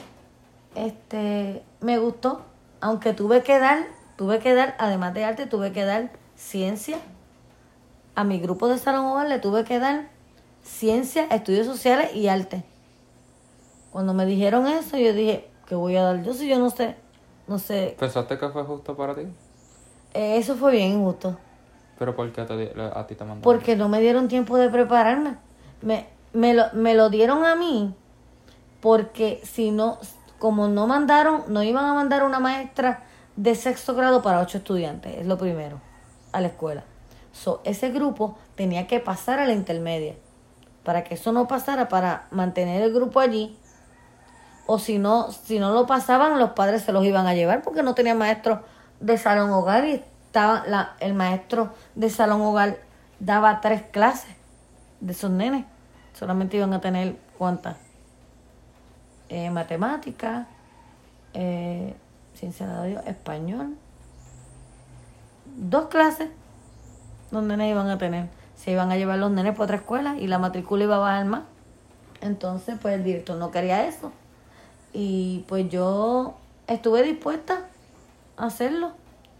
me gustó, aunque tuve que dar, además de arte, tuve que dar ciencia. A mi grupo de salón hogar le tuve que dar ciencia, estudios sociales y arte. Cuando me dijeron eso, yo dije, ¿qué voy a dar yo si yo no sé? ¿Pensaste que fue justo para ti? Eso fue bien injusto. ¿Pero por qué a ti te mandaron? Porque no me dieron tiempo de prepararme. Me lo dieron a mí porque si no, como no iban a mandar una maestra de sexto grado para 8 estudiantes, es lo primero, a la escuela. Ese grupo tenía que pasar a la intermedia. Para que eso no pasara, para mantener el grupo allí, o si no lo pasaban, los padres se los iban a llevar porque no tenían maestros de salón hogar y el maestro de salón hogar daba 3 clases de esos nenes. Solamente iban a tener, ¿cuántas? Matemáticas, ciencia de Dios, español. 2 clases los nenes iban a tener. se iban a llevar los nenes para otra escuela y la matrícula iba a bajar más. Entonces, pues el director no quería eso. Y pues yo estuve dispuesta a hacerlo.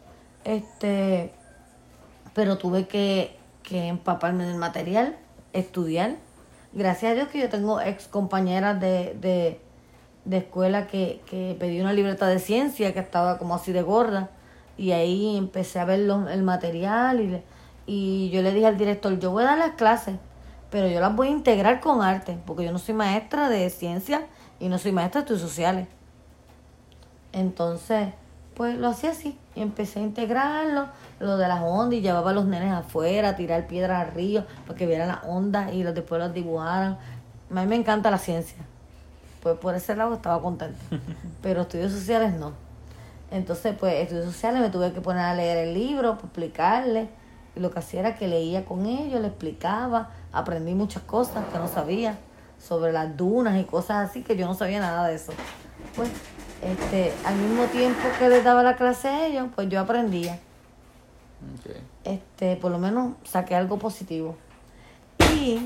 Pero tuve que empaparme del material, estudiar. Gracias a Dios que yo tengo ex compañeras de escuela que pedí una libreta de ciencia que estaba como así de gorda. Y ahí empecé a ver el material y yo le dije al director, yo voy a dar las clases, pero yo las voy a integrar con arte, porque yo no soy maestra de ciencia y no soy maestra de estudios sociales. Entonces, pues lo hacía así, y empecé a integrarlo, lo de las ondas, y llevaba a los nenes afuera a tirar piedras al río para que vieran las ondas y después las dibujaran. A mí me encanta la ciencia, pues por ese lado estaba contenta, pero estudios sociales no. Entonces, pues, estudios sociales me tuve que poner a leer el libro, para explicarle. Y lo que hacía era que leía con ellos, le explicaba, aprendí muchas cosas que no sabía, sobre las dunas y cosas así, que yo no sabía nada de eso. Pues, al mismo tiempo que les daba la clase a ellos, pues yo aprendía. Okay. Por lo menos saqué algo positivo. Y,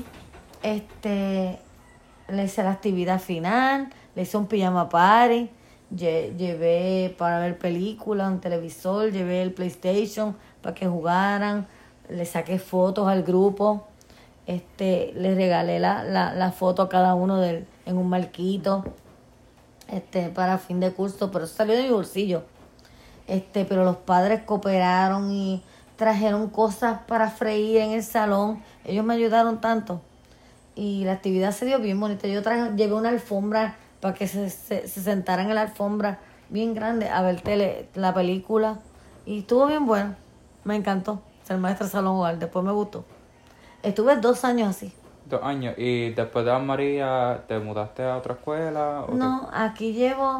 le hice la actividad final, le hice un pijama party. Llevé para ver películas, un televisor, llevé el PlayStation para que jugaran, le saqué fotos al grupo, le regalé la foto a cada uno en un marquito, para fin de curso, pero eso salió de mi bolsillo. Pero los padres cooperaron y trajeron cosas para freír en el salón, ellos me ayudaron tanto y la actividad se dio bien bonita. Yo llevé una alfombra para que se sentaran en la alfombra bien grande a ver la película. Y estuvo bien bueno. Me encantó ser maestra de salón hogar. Después me gustó. Estuve 2 años así. 2 años. ¿Y después de María te mudaste a otra escuela? No, aquí llevo,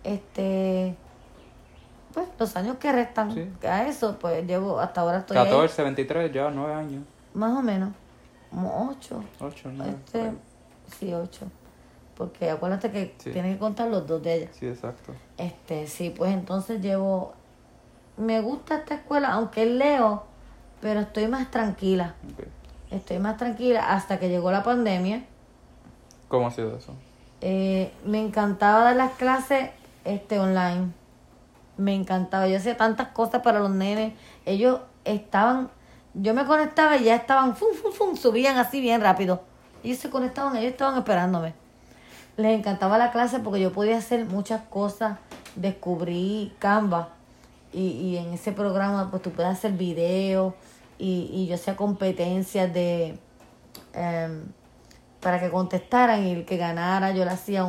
pues, los años que restan. Sí. A eso, pues, llevo, hasta ahora estoy 14, ahí. 23, ya 9 años. Más o menos. Como 8. 8, 9. Sí, 8. Porque acuérdate que Sí. tienes que contar los 2 de ella. Sí, exacto. Sí, pues entonces me gusta esta escuela, aunque leo, pero estoy más tranquila. Okay. Estoy más tranquila hasta que llegó la pandemia. ¿Cómo ha sido eso? Me encantaba dar las clases online. Me encantaba. Yo hacía tantas cosas para los nenes. Ellos estaban, yo me conectaba y ya estaban, subían así bien rápido. Ellos se conectaban, ellos estaban esperándome. Les encantaba la clase porque yo podía hacer muchas cosas. Descubrí Canva y en ese programa pues tú puedes hacer videos y yo hacía competencias para que contestaran y el que ganara yo le hacía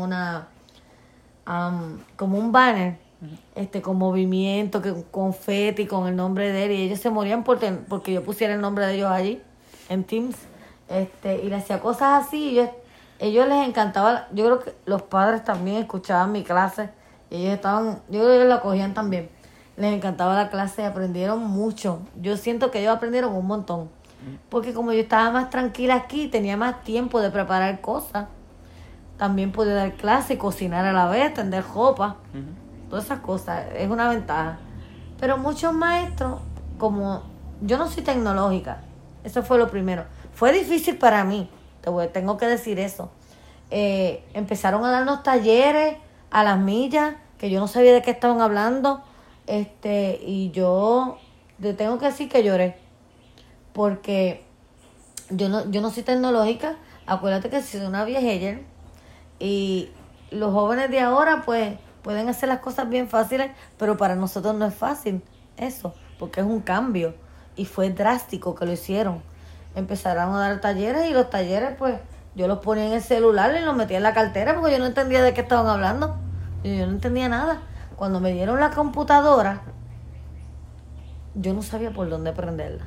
como un banner con movimiento, con confeti, con el nombre de él, y ellos se morían porque yo pusiera el nombre de ellos allí en Teams, y le hacía cosas así y ellos les encantaba. Yo creo que los padres también escuchaban mi clase y ellos yo creo que ellos la cogían también. Les encantaba la clase y aprendieron mucho. Yo siento que ellos aprendieron un montón. Porque como yo estaba más tranquila aquí, tenía más tiempo de preparar cosas. También podía dar clase, cocinar a la vez, tender ropa. Todas esas cosas. Es una ventaja. Pero muchos maestros, como yo no soy tecnológica, eso fue lo primero. Fue difícil para mí, tengo que decir eso. Empezaron a darnos talleres a las millas, que yo no sabía de qué estaban hablando. Y yo te tengo que decir que lloré. Porque yo no soy tecnológica. Acuérdate que soy una viejella. Y los jóvenes de ahora, pues, pueden hacer las cosas bien fáciles, pero para nosotros no es fácil eso, porque es un cambio. Y fue drástico que lo hicieron. Empezaron a dar talleres y los talleres, pues, yo los ponía en el celular y los metía en la cartera porque yo no entendía de qué estaban hablando. Yo no entendía nada. Cuando me dieron la computadora, yo no sabía por dónde prenderla.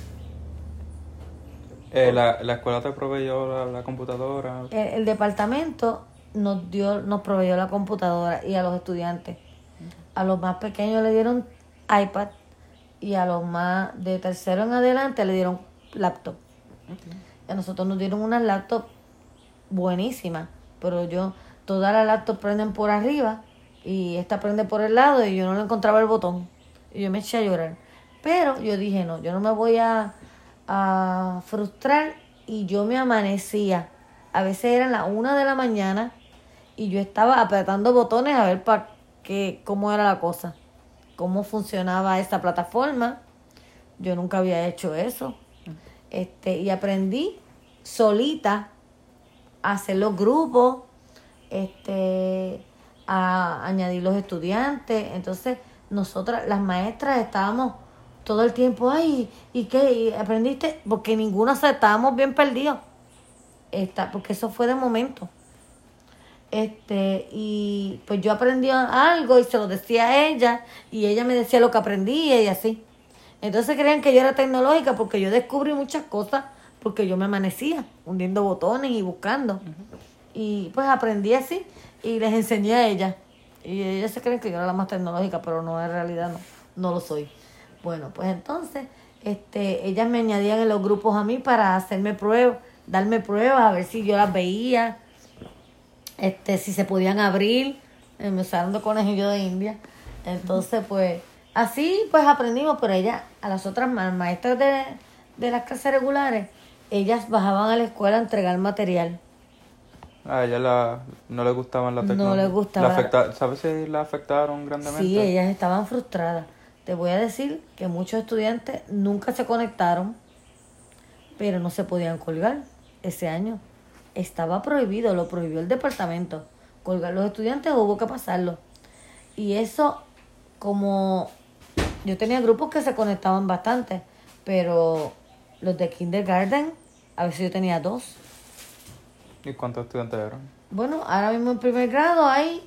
¿La escuela te proveyó la computadora? El departamento nos proveyó la computadora y a los estudiantes. A los más pequeños le dieron iPad y a los más de tercero en adelante le dieron laptop. A nosotros nos dieron unas laptops buenísimas, pero todas las laptops prenden por arriba y esta prende por el lado y yo no le encontraba el botón y yo me eché a llorar. Pero yo dije, no, yo no me voy a a frustrar y yo me amanecía. A veces eran las 1 de la mañana y yo estaba apretando botones a ver cómo era la cosa, cómo funcionaba esta plataforma. Yo nunca había hecho eso. Y aprendí solita a hacer los grupos, a añadir los estudiantes. Entonces, nosotras, las maestras, estábamos todo el tiempo, ay, ¿y qué? ¿Y aprendiste? Porque ninguno estábamos bien perdidos. Porque eso fue de momento. Y pues yo aprendí algo y se lo decía a ella, y ella me decía lo que aprendía y así. Entonces creían que yo era tecnológica porque yo descubrí muchas cosas, porque yo me amanecía hundiendo botones y buscando. Y pues aprendí así y les enseñé a ella. Y ellas se creen que yo era la más tecnológica, pero no, en realidad no lo soy. Bueno, pues entonces ellas me añadían en los grupos a mí para hacerme pruebas, darme pruebas, a ver si yo las veía, si se podían abrir. Me usaron de conejillo de India. Entonces, pues, así pues aprendimos, pero a las otras maestras de las clases regulares, ellas bajaban a la escuela a entregar material. A ella no le gustaban la tecnología. No le gustaba. ¿Sabes si la afectaron grandemente? Sí, ellas estaban frustradas. Te voy a decir que muchos estudiantes nunca se conectaron, pero no se podían colgar. Ese año estaba prohibido, lo prohibió el departamento. Colgar los estudiantes, hubo que pasarlo. Y eso, como yo tenía grupos que se conectaban bastante, pero los de kindergarten, a veces yo tenía 2. ¿Y cuántos estudiantes eran? Bueno, ahora mismo en primer grado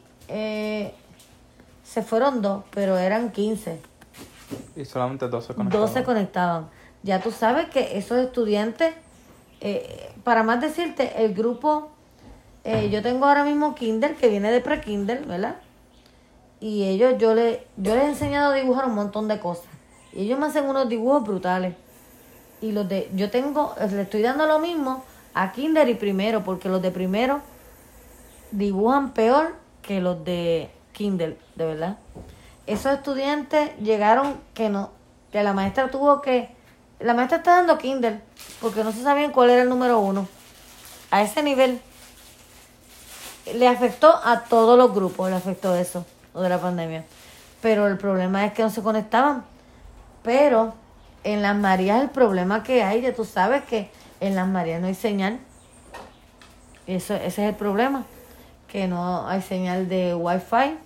se fueron 2, pero eran 15. Y solamente 2 se conectaban. 2 se conectaban. Ya tú sabes que esos estudiantes, para más decirte, el grupo, yo tengo ahora mismo kinder, que viene de pre-kinder, ¿verdad? Y ellos, yo les he enseñado a dibujar un montón de cosas. Y ellos me hacen unos dibujos brutales. Y le estoy dando lo mismo a kinder y primero, porque los de primero dibujan peor que los de kinder, de verdad. Esos estudiantes llegaron que la maestra la maestra está dando kinder, porque no se sabían cuál era el número 1. A ese nivel le afectó a todos los grupos, le afectó eso, lo de la pandemia. Pero el problema es que no se conectaban. Pero en Las Marías el problema que hay, ya tú sabes que en Las Marías no hay señal. Ese es el problema, que no hay señal de Wi-Fi.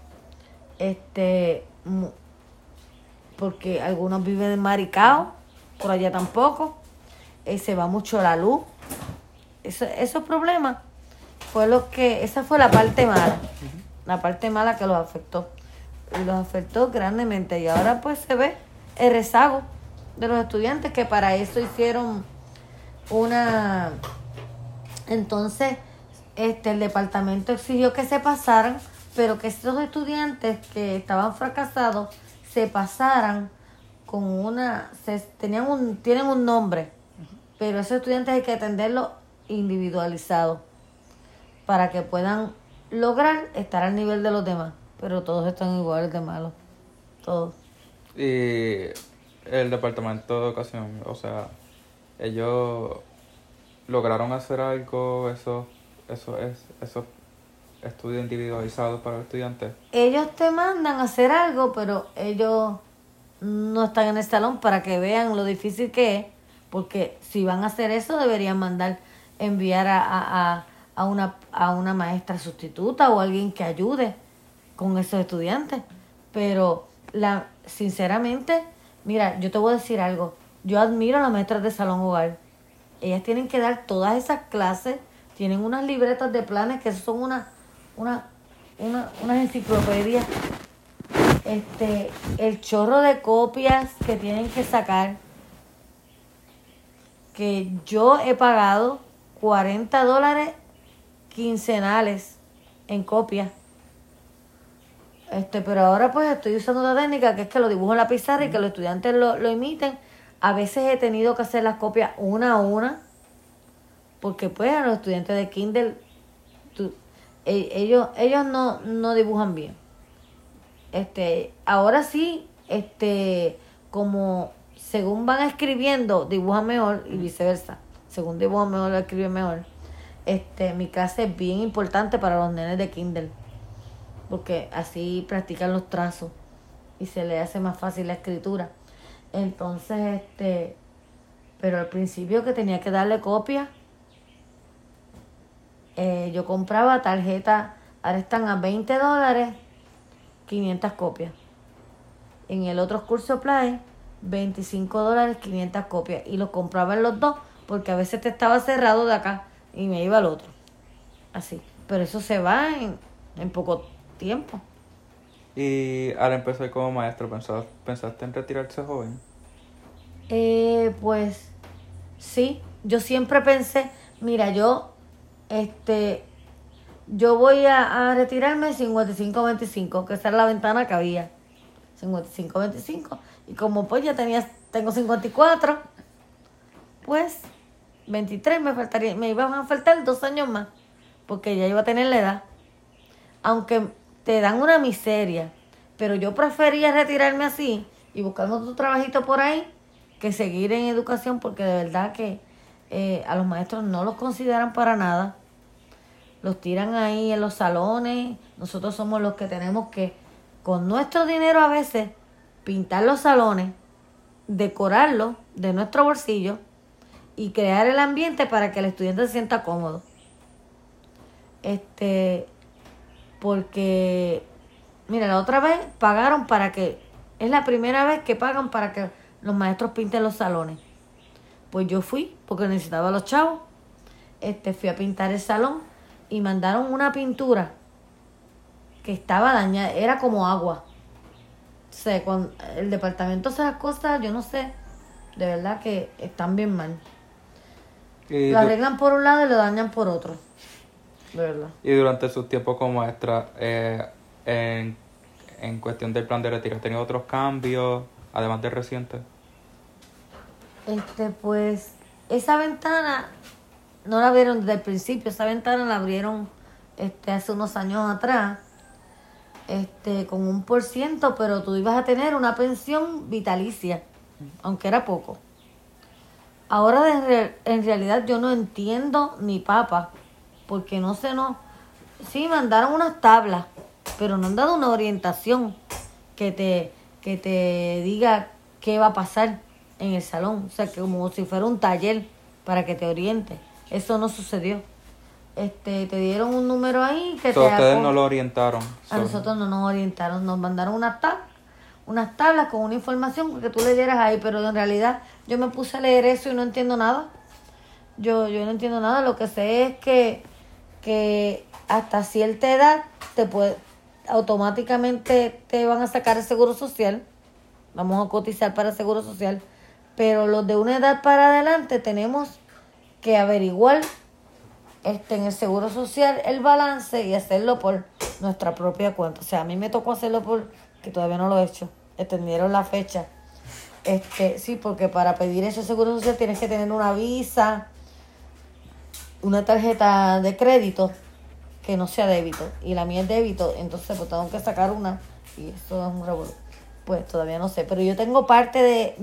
Porque algunos viven en Maricao, por allá tampoco. Se va mucho la luz. Esos problemas esa fue la parte mala. La parte mala que los afectó. Y los afectó grandemente. Y ahora pues se ve el rezago de los estudiantes, que para eso hicieron una... Entonces, el departamento exigió que se pasaran, pero que estos estudiantes que estaban fracasados se pasaran con tienen un nombre, pero esos estudiantes hay que atenderlos individualizados para que puedan lograr estar al nivel de los demás, pero todos están iguales de malos, todos. Y el departamento de educación, o sea, ellos lograron hacer algo, esos estudios individualizados para los estudiantes. Ellos te mandan a hacer algo, pero ellos no están en el salón para que vean lo difícil que es, porque si van a hacer eso deberían enviar a una maestra sustituta o alguien que ayude con esos estudiantes. Pero sinceramente, mira, yo te voy a decir algo, yo admiro a las maestras de salón hogar. Ellas tienen que dar todas esas clases, tienen unas libretas de planes que son unas enciclopedias, el chorro de copias que tienen que sacar, que yo he pagado $40 quincenales en copias. Pero ahora pues estoy usando la técnica que es que lo dibujo en la pizarra y que los estudiantes lo imiten. A veces he tenido que hacer las copias una a una, porque pues a los estudiantes de Kindle ellos no dibujan bien. Ahora sí, como según van escribiendo, dibujan mejor y viceversa. Según dibujan mejor, escriben mejor. Mi clase es bien importante para los nenes de Kindle, porque así practican los trazos y se les hace más fácil la escritura. Entonces, pero al principio que tenía que darle copia, yo compraba tarjetas, ahora están a $20, 500 copias. En el otro curso Play, $25, 500 copias. Y los compraba en los dos, porque a veces te estaba cerrado de acá y me iba al otro. Así. Pero eso se va en poco tiempo. Y al empezar como maestro, ¿pensaste en retirarse joven? Pues sí, yo siempre pensé, mira, yo voy a retirarme 55-25, que esa era la ventana que había. 55-25. Y como pues ya tengo 54, pues 23 me iban a faltar 2 años más, porque ya iba a tener la edad. Aunque te dan una miseria, pero yo prefería retirarme así y buscar otro trabajito por ahí que seguir en educación, porque de verdad que a los maestros no los consideran para nada. Los tiran ahí en los salones. Nosotros somos los que tenemos que, con nuestro dinero a veces, pintar los salones, decorarlos de nuestro bolsillo y crear el ambiente para que el estudiante se sienta cómodo. Porque, mira, la otra vez pagaron es la primera vez que pagan para que los maestros pinten los salones. Pues yo fui, porque necesitaba los chavos. Fui a pintar el salón y mandaron una pintura que estaba dañada, era como agua. O sea, con el departamento hace las cosas, yo no sé, de verdad que están bien mal. Lo arreglan por un lado y lo dañan por otro. De verdad. Y durante su tiempo como maestra, en cuestión del plan de retiro, ¿ha tenido otros cambios, además de recientes? Pues, esa ventana no la vieron desde el principio, esa ventana la abrieron hace unos años atrás, con 1%, pero tú ibas a tener una pensión vitalicia, aunque era poco. Ahora en realidad yo no entiendo ni papa, porque sí mandaron unas tablas, pero no han dado una orientación que te diga qué va a pasar en el salón, o sea, que como si fuera un taller para que te oriente. Eso no sucedió. Te dieron un número ahí que ustedes no lo orientaron. A nosotros no nos orientaron, nos mandaron unas tablas con una información que tú leyeras ahí, pero en realidad yo me puse a leer eso y no entiendo nada. Yo no entiendo nada, lo que sé es que hasta cierta edad automáticamente te van a sacar el seguro social, vamos a cotizar para el seguro social, pero los de una edad para adelante tenemos que averiguar en el seguro social el balance y hacerlo por nuestra propia cuenta. O sea, a mí me tocó hacerlo que todavía no lo he hecho. Extendieron la fecha. Sí, porque para pedir ese seguro social tienes que tener una visa, una tarjeta de crédito que no sea débito. Y la mía es débito, entonces pues tengo que sacar una y eso es un revolú. Pues todavía no sé, pero yo tengo parte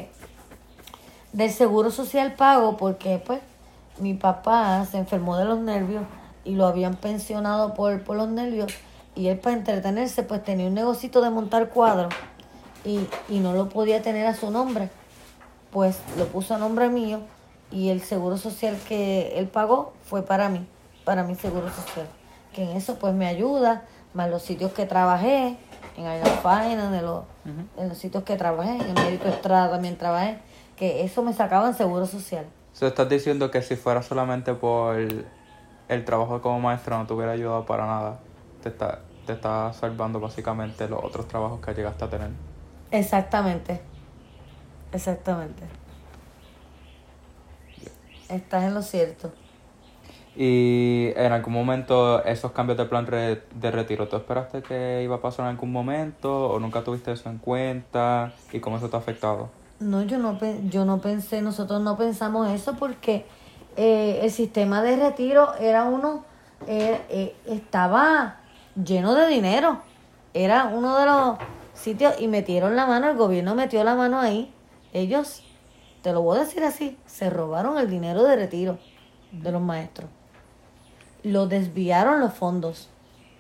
del seguro social pago porque pues mi papá se enfermó de los nervios y lo habían pensionado por los nervios, y él para entretenerse pues tenía un negocito de montar cuadros y no lo podía tener a su nombre, pues lo puso a nombre mío y el seguro social que él pagó fue para mí, para mi seguro social, que en eso pues me ayuda, más los sitios que trabajé, en Algafaina, en los sitios que trabajé, en el Médico Estrada también trabajé, que eso me sacaba en seguro social. Estás diciendo que si fuera solamente por el trabajo como maestra no te hubiera ayudado para nada. Te está salvando básicamente los otros trabajos que llegaste a tener. Exactamente. Estás en lo cierto. Y en algún momento esos cambios de plan de retiro, ¿tú esperaste que iba a pasar en algún momento o nunca tuviste eso en cuenta? ¿Y cómo eso te ha afectado? No, yo no pensé, nosotros no pensamos eso porque el sistema de retiro estaba lleno de dinero. Era uno de los sitios y metieron la mano, el gobierno metió la mano ahí Ellos, te lo voy a decir así, se robaron el dinero de retiro de los maestros. Lo desviaron los fondos.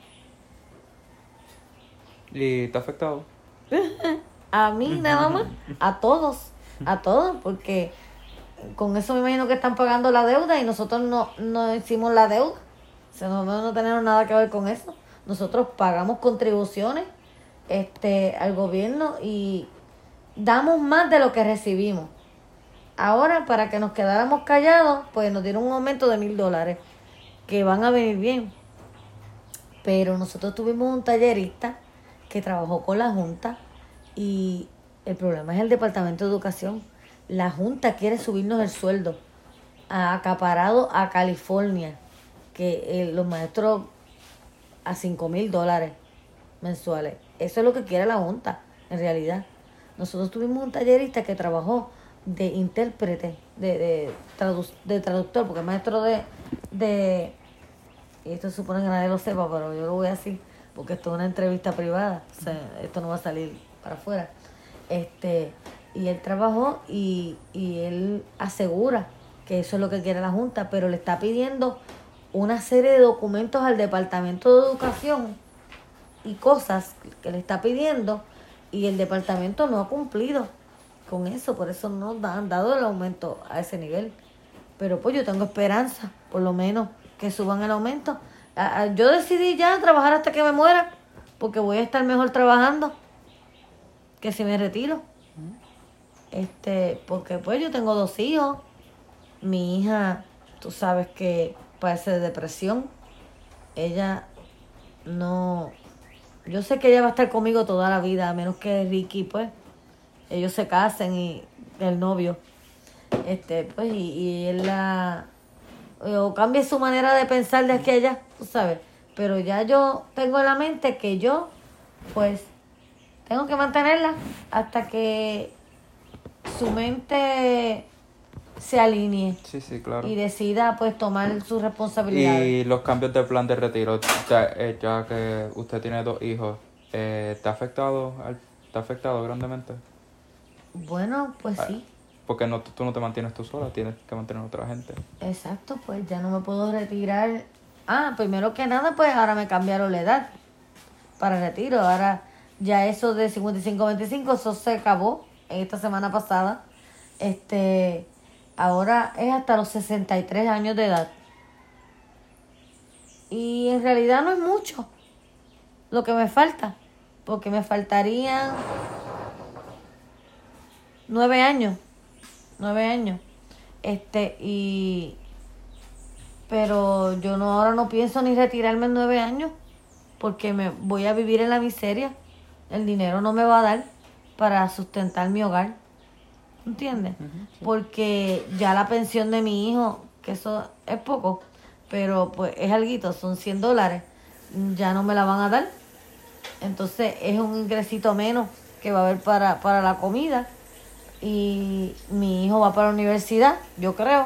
¿Y te ha afectado? A mí nada más, a todos, porque con eso me imagino que están pagando la deuda y nosotros no hicimos la deuda. O sea, nosotros no tenemos nada que ver con eso. Nosotros pagamos contribuciones al gobierno y damos más de lo que recibimos. Ahora, para que nos quedáramos callados, pues nos dieron un aumento de $1,000 que van a venir bien. Pero nosotros tuvimos un tallerista que trabajó con la Junta y el problema es el Departamento de Educación. La Junta quiere subirnos el sueldo acaparado a California, que los maestros a $5,000 mensuales. Eso es lo que quiere la Junta, en realidad. Nosotros tuvimos un tallerista que trabajó de intérprete, de traductor, porque es maestro de y esto supone que nadie lo sepa, pero yo lo voy a decir, porque esto es una entrevista privada, o sea, esto no va a salir para afuera. Y él trabajó y él asegura que eso es lo que quiere la Junta, pero le está pidiendo una serie de documentos al Departamento de Educación y cosas que le está pidiendo y el departamento no ha cumplido con eso, por eso no han dado el aumento a ese nivel. Pero pues yo tengo esperanza, por lo menos, que suban el aumento. Yo decidí ya trabajar hasta que me muera, porque voy a estar mejor trabajando que si me retiro. Porque pues yo tengo 2 hijos. Mi hija, tú sabes que padece de depresión. Ella no... Yo sé que ella va a estar conmigo toda la vida, a menos que Ricky, pues, ellos se casen y el novio, pues, y él o cambie su manera de pensar de aquí a allá, tú sabes. Pero ya yo tengo en la mente que yo, pues, tengo que mantenerla hasta que su mente se alinee. Sí, claro. Y decida, pues, tomar sus responsabilidades. Y los cambios de plan de retiro, ya que usted tiene 2 hijos, ¿te ha afectado grandemente? Bueno, pues sí. Porque tú no te mantienes tú sola, tienes que mantener a otra gente. Exacto, pues ya no me puedo retirar. Primero que nada, pues ahora me cambiaron la edad para retiro. Ahora ya eso de 55-25, eso se acabó esta semana pasada. Ahora es hasta los 63 años de edad. Y en realidad no es mucho lo que me falta, porque me faltarían 9 años. 9 años. Pero yo ahora no pienso ni retirarme en 9 años, porque me voy a vivir en la miseria. El dinero no me va a dar para sustentar mi hogar. ¿Entiendes? Sí. Porque ya la pensión de mi hijo, que eso es poco, pero pues es alguito, son $100, ya no me la van a dar. Entonces es un ingresito menos que va a haber para la comida. Y mi hijo va para la universidad, yo creo.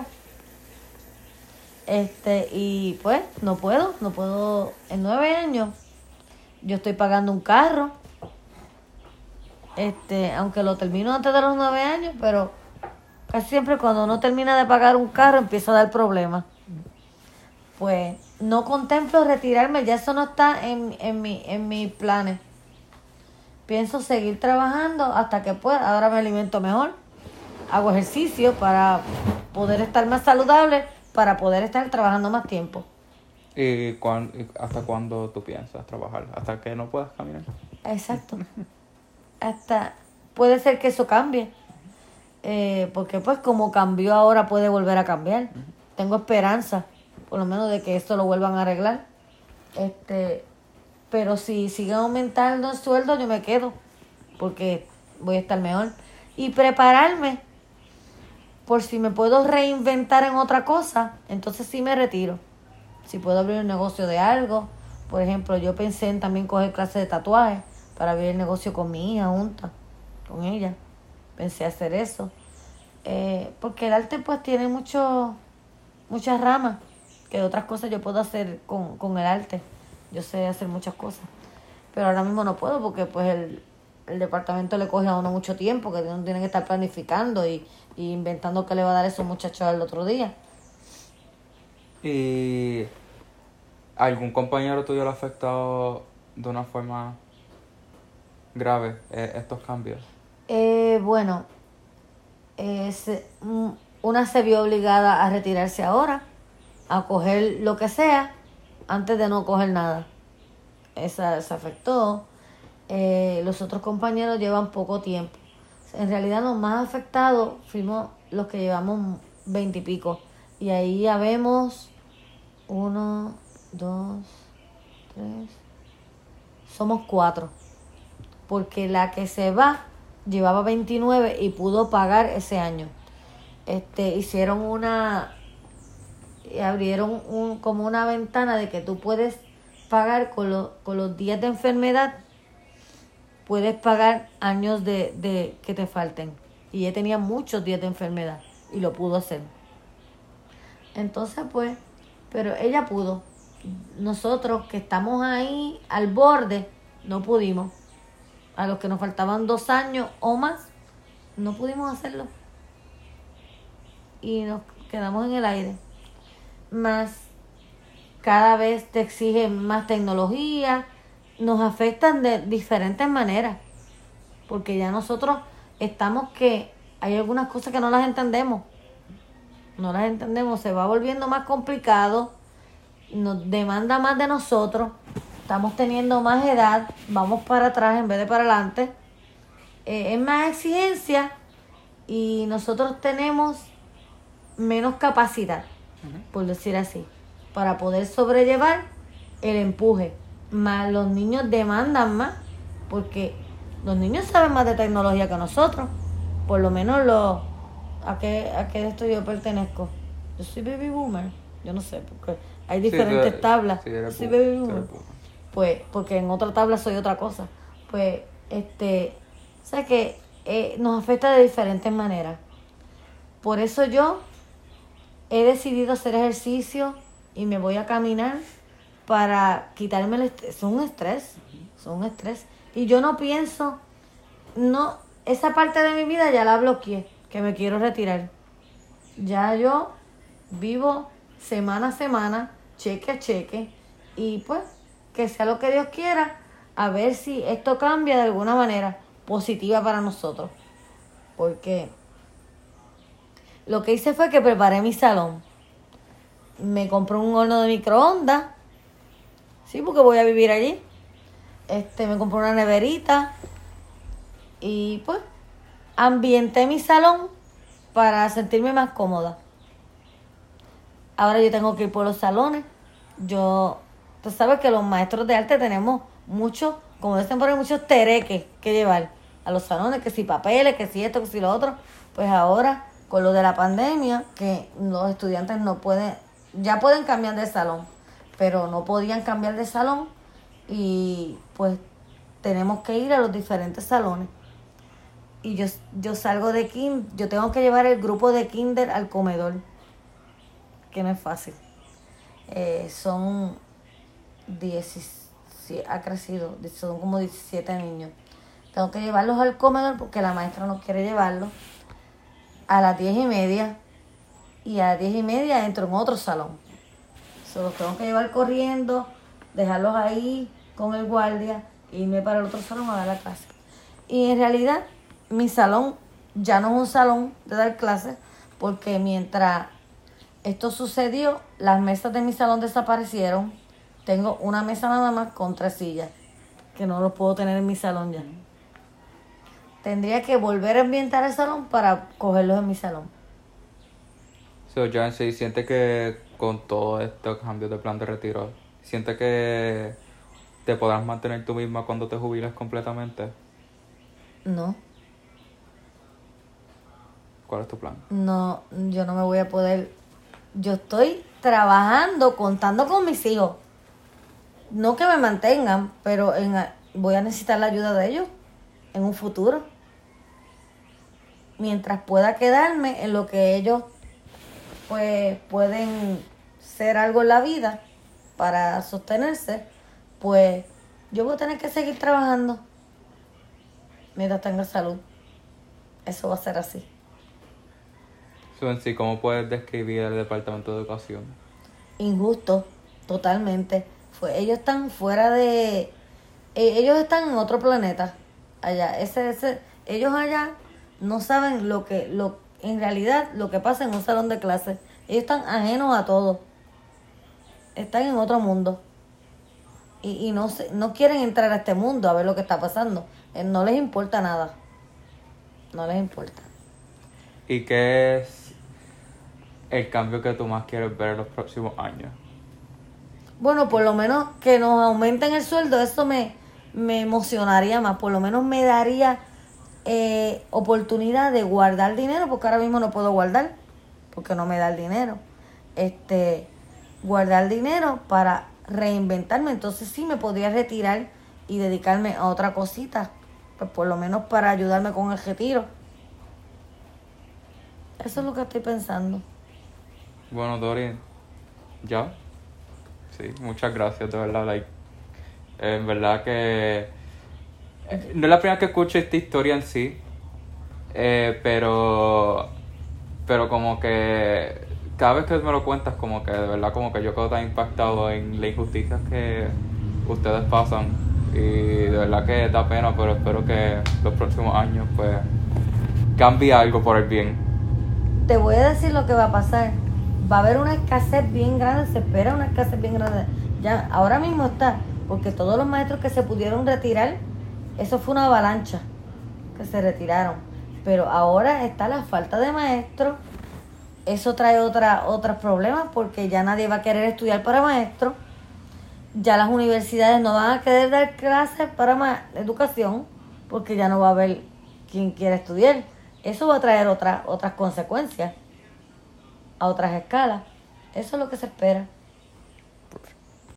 Y pues no puedo, en 9 años yo estoy pagando un carro, aunque lo termino antes de los 9 años, pero casi siempre cuando uno termina de pagar un carro empieza a dar problemas. Pues no contemplo retirarme, ya eso no está en mis planes. Pienso seguir trabajando hasta que pueda. Ahora me alimento mejor, hago ejercicio para poder estar más saludable, para poder estar trabajando más tiempo. ¿Y hasta cuándo tú piensas trabajar? ¿Hasta que no puedas caminar? Exacto. Puede ser que eso cambie, porque pues como cambió ahora puede volver a cambiar. Tengo esperanza, por lo menos, de que esto lo vuelvan a arreglar. Pero si sigue aumentando el sueldo, yo me quedo, porque voy a estar mejor. Y prepararme por si me puedo reinventar en otra cosa, entonces sí me retiro. Si puedo abrir un negocio de algo, por ejemplo, yo pensé en también coger clases de tatuaje para abrir el negocio con mi hija junta, con ella. Pensé hacer eso. Porque el arte pues tiene muchas ramas, que otras cosas yo puedo hacer con el arte. Yo sé hacer muchas cosas, pero ahora mismo no puedo porque pues el departamento le coge a uno mucho tiempo, que uno tiene que estar planificando y inventando qué le va a dar a esos muchachos al otro día. ¿Y algún compañero tuyo le ha afectado de una forma grave estos cambios? Bueno, una se vio obligada a retirarse ahora, a coger lo que sea, antes de no coger nada. Esa se afectó. Los otros compañeros llevan poco tiempo. En realidad los más afectados fuimos los que llevamos 20 y pico. Y ahí ya vemos 1, 2, 3. Somos 4. Porque la que se va llevaba 29 y pudo pagar ese año. Hicieron abrieron como una ventana de que tú puedes pagar con los días de enfermedad, puedes pagar años de que te falten. Y ella tenía muchos días de enfermedad y lo pudo hacer. Entonces, pues, pero ella pudo. Nosotros que estamos ahí al borde, no pudimos. A los que nos faltaban 2 años o más, no pudimos hacerlo. Y nos quedamos en el aire. Más cada vez te exigen más tecnología, nos afectan de diferentes maneras, porque ya nosotros estamos que hay algunas cosas que no las entendemos, se va volviendo más complicado, nos demanda más de nosotros, estamos teniendo más edad, vamos para atrás en vez de para adelante, es más exigencia y nosotros tenemos menos capacidad, por decir así, para poder sobrellevar el empuje. Más los niños demandan más, porque los niños saben más de tecnología que nosotros. Por lo menos ¿a qué de esto yo pertenezco? Yo soy baby boomer, yo no sé, porque hay diferentes tablas. Sí, soy baby boomer. Pues, porque en otra tabla soy otra cosa. Pues, o sea que nos afecta de diferentes maneras. Por eso yo he decidido hacer ejercicio y me voy a caminar para quitarme el estrés. Son un estrés. Y yo no pienso, esa parte de mi vida ya la bloqueé, que me quiero retirar. Ya yo vivo semana a semana, cheque a cheque, y pues que sea lo que Dios quiera, a ver si esto cambia de alguna manera positiva para nosotros. Porque lo que hice fue que preparé mi salón. Me compré un horno de microondas. Sí, porque voy a vivir allí. Me compré una neverita. Y pues, ambienté mi salón para sentirme más cómoda. Ahora yo tengo que ir por los salones. Tú sabes que los maestros de arte tenemos muchos, como dicen por ahí, muchos tereques que llevar a los salones, que si papeles, que si esto, que si lo otro. Pues ahora, con lo de la pandemia, que los estudiantes ya pueden cambiar de salón, pero no podían cambiar de salón y pues tenemos que ir a los diferentes salones. Y yo salgo de yo tengo que llevar el grupo de kinder al comedor, que no es fácil. Son 17, ha crecido, son como 17 niños. Tengo que llevarlos al comedor porque la maestra no quiere llevarlos a las 10:30 y a las 10:30 entro en otro salón. Los tengo que llevar corriendo, dejarlos ahí con el guardia e irme para el otro salón a dar la clase. Y en realidad mi salón ya no es un salón de dar clases, porque mientras esto sucedió, las mesas de mi salón desaparecieron. Tengo una mesa nada más con 3 sillas, que no los puedo tener en mi salón ya. Tendría que volver a ambientar el salón para cogerlos en mi salón. So, Jancy, ¿siente que con todo estos cambios de plan de retiro, siente que te podrás mantener tú misma cuando te jubiles completamente? No. ¿Cuál es tu plan? No, yo no me voy a poder. Yo estoy trabajando, contando con mis hijos. No que me mantengan, pero voy a necesitar la ayuda de ellos en un futuro. Mientras pueda quedarme en lo que ellos pues pueden ser algo en la vida para sostenerse, pues yo voy a tener que seguir trabajando. mientras tenga salud. Eso va a ser así. So, en sí, ¿cómo puedes describir el Departamento de Educación? Injusto, totalmente. Ellos están fuera de... ellos están en otro planeta. Allá. Ellos allá no saben en realidad lo que pasa en un salón de clase. Ellos están ajenos a todo. Están en otro mundo. Y no quieren entrar a este mundo a ver lo que está pasando. No les importa nada. No les importa. ¿Y qué es el cambio que tú más quieres ver en los próximos años? Bueno, por lo menos que nos aumenten el sueldo, eso me emocionaría más. Por lo menos me daría oportunidad de guardar dinero, porque ahora mismo no puedo guardar, porque no me da el dinero. Guardar dinero para reinventarme. Entonces sí me podría retirar y dedicarme a otra cosita. Pues por lo menos para ayudarme con el retiro. Eso es lo que estoy pensando. Bueno, Dori, ¿ya? Sí, muchas gracias, de verdad. En verdad que no es la primera que escucho esta historia en sí, pero como que cada vez que me lo cuentas, como que de verdad como que yo quedo tan impactado en las injusticias que ustedes pasan, y de verdad que da pena, pero espero que los próximos años pues cambie algo por el bien. Te voy a decir lo que va a pasar. Va a haber una escasez bien grande, se espera una escasez bien grande. Ya, ahora mismo está, porque todos los maestros que se pudieron retirar, eso fue una avalancha que se retiraron. Pero ahora está la falta de maestros. Eso trae otros problemas, porque ya nadie va a querer estudiar para maestro. Ya las universidades no van a querer dar clases para educación, porque ya no va a haber quien quiera estudiar. Eso va a traer otras consecuencias a otras escalas. Eso es lo que se espera.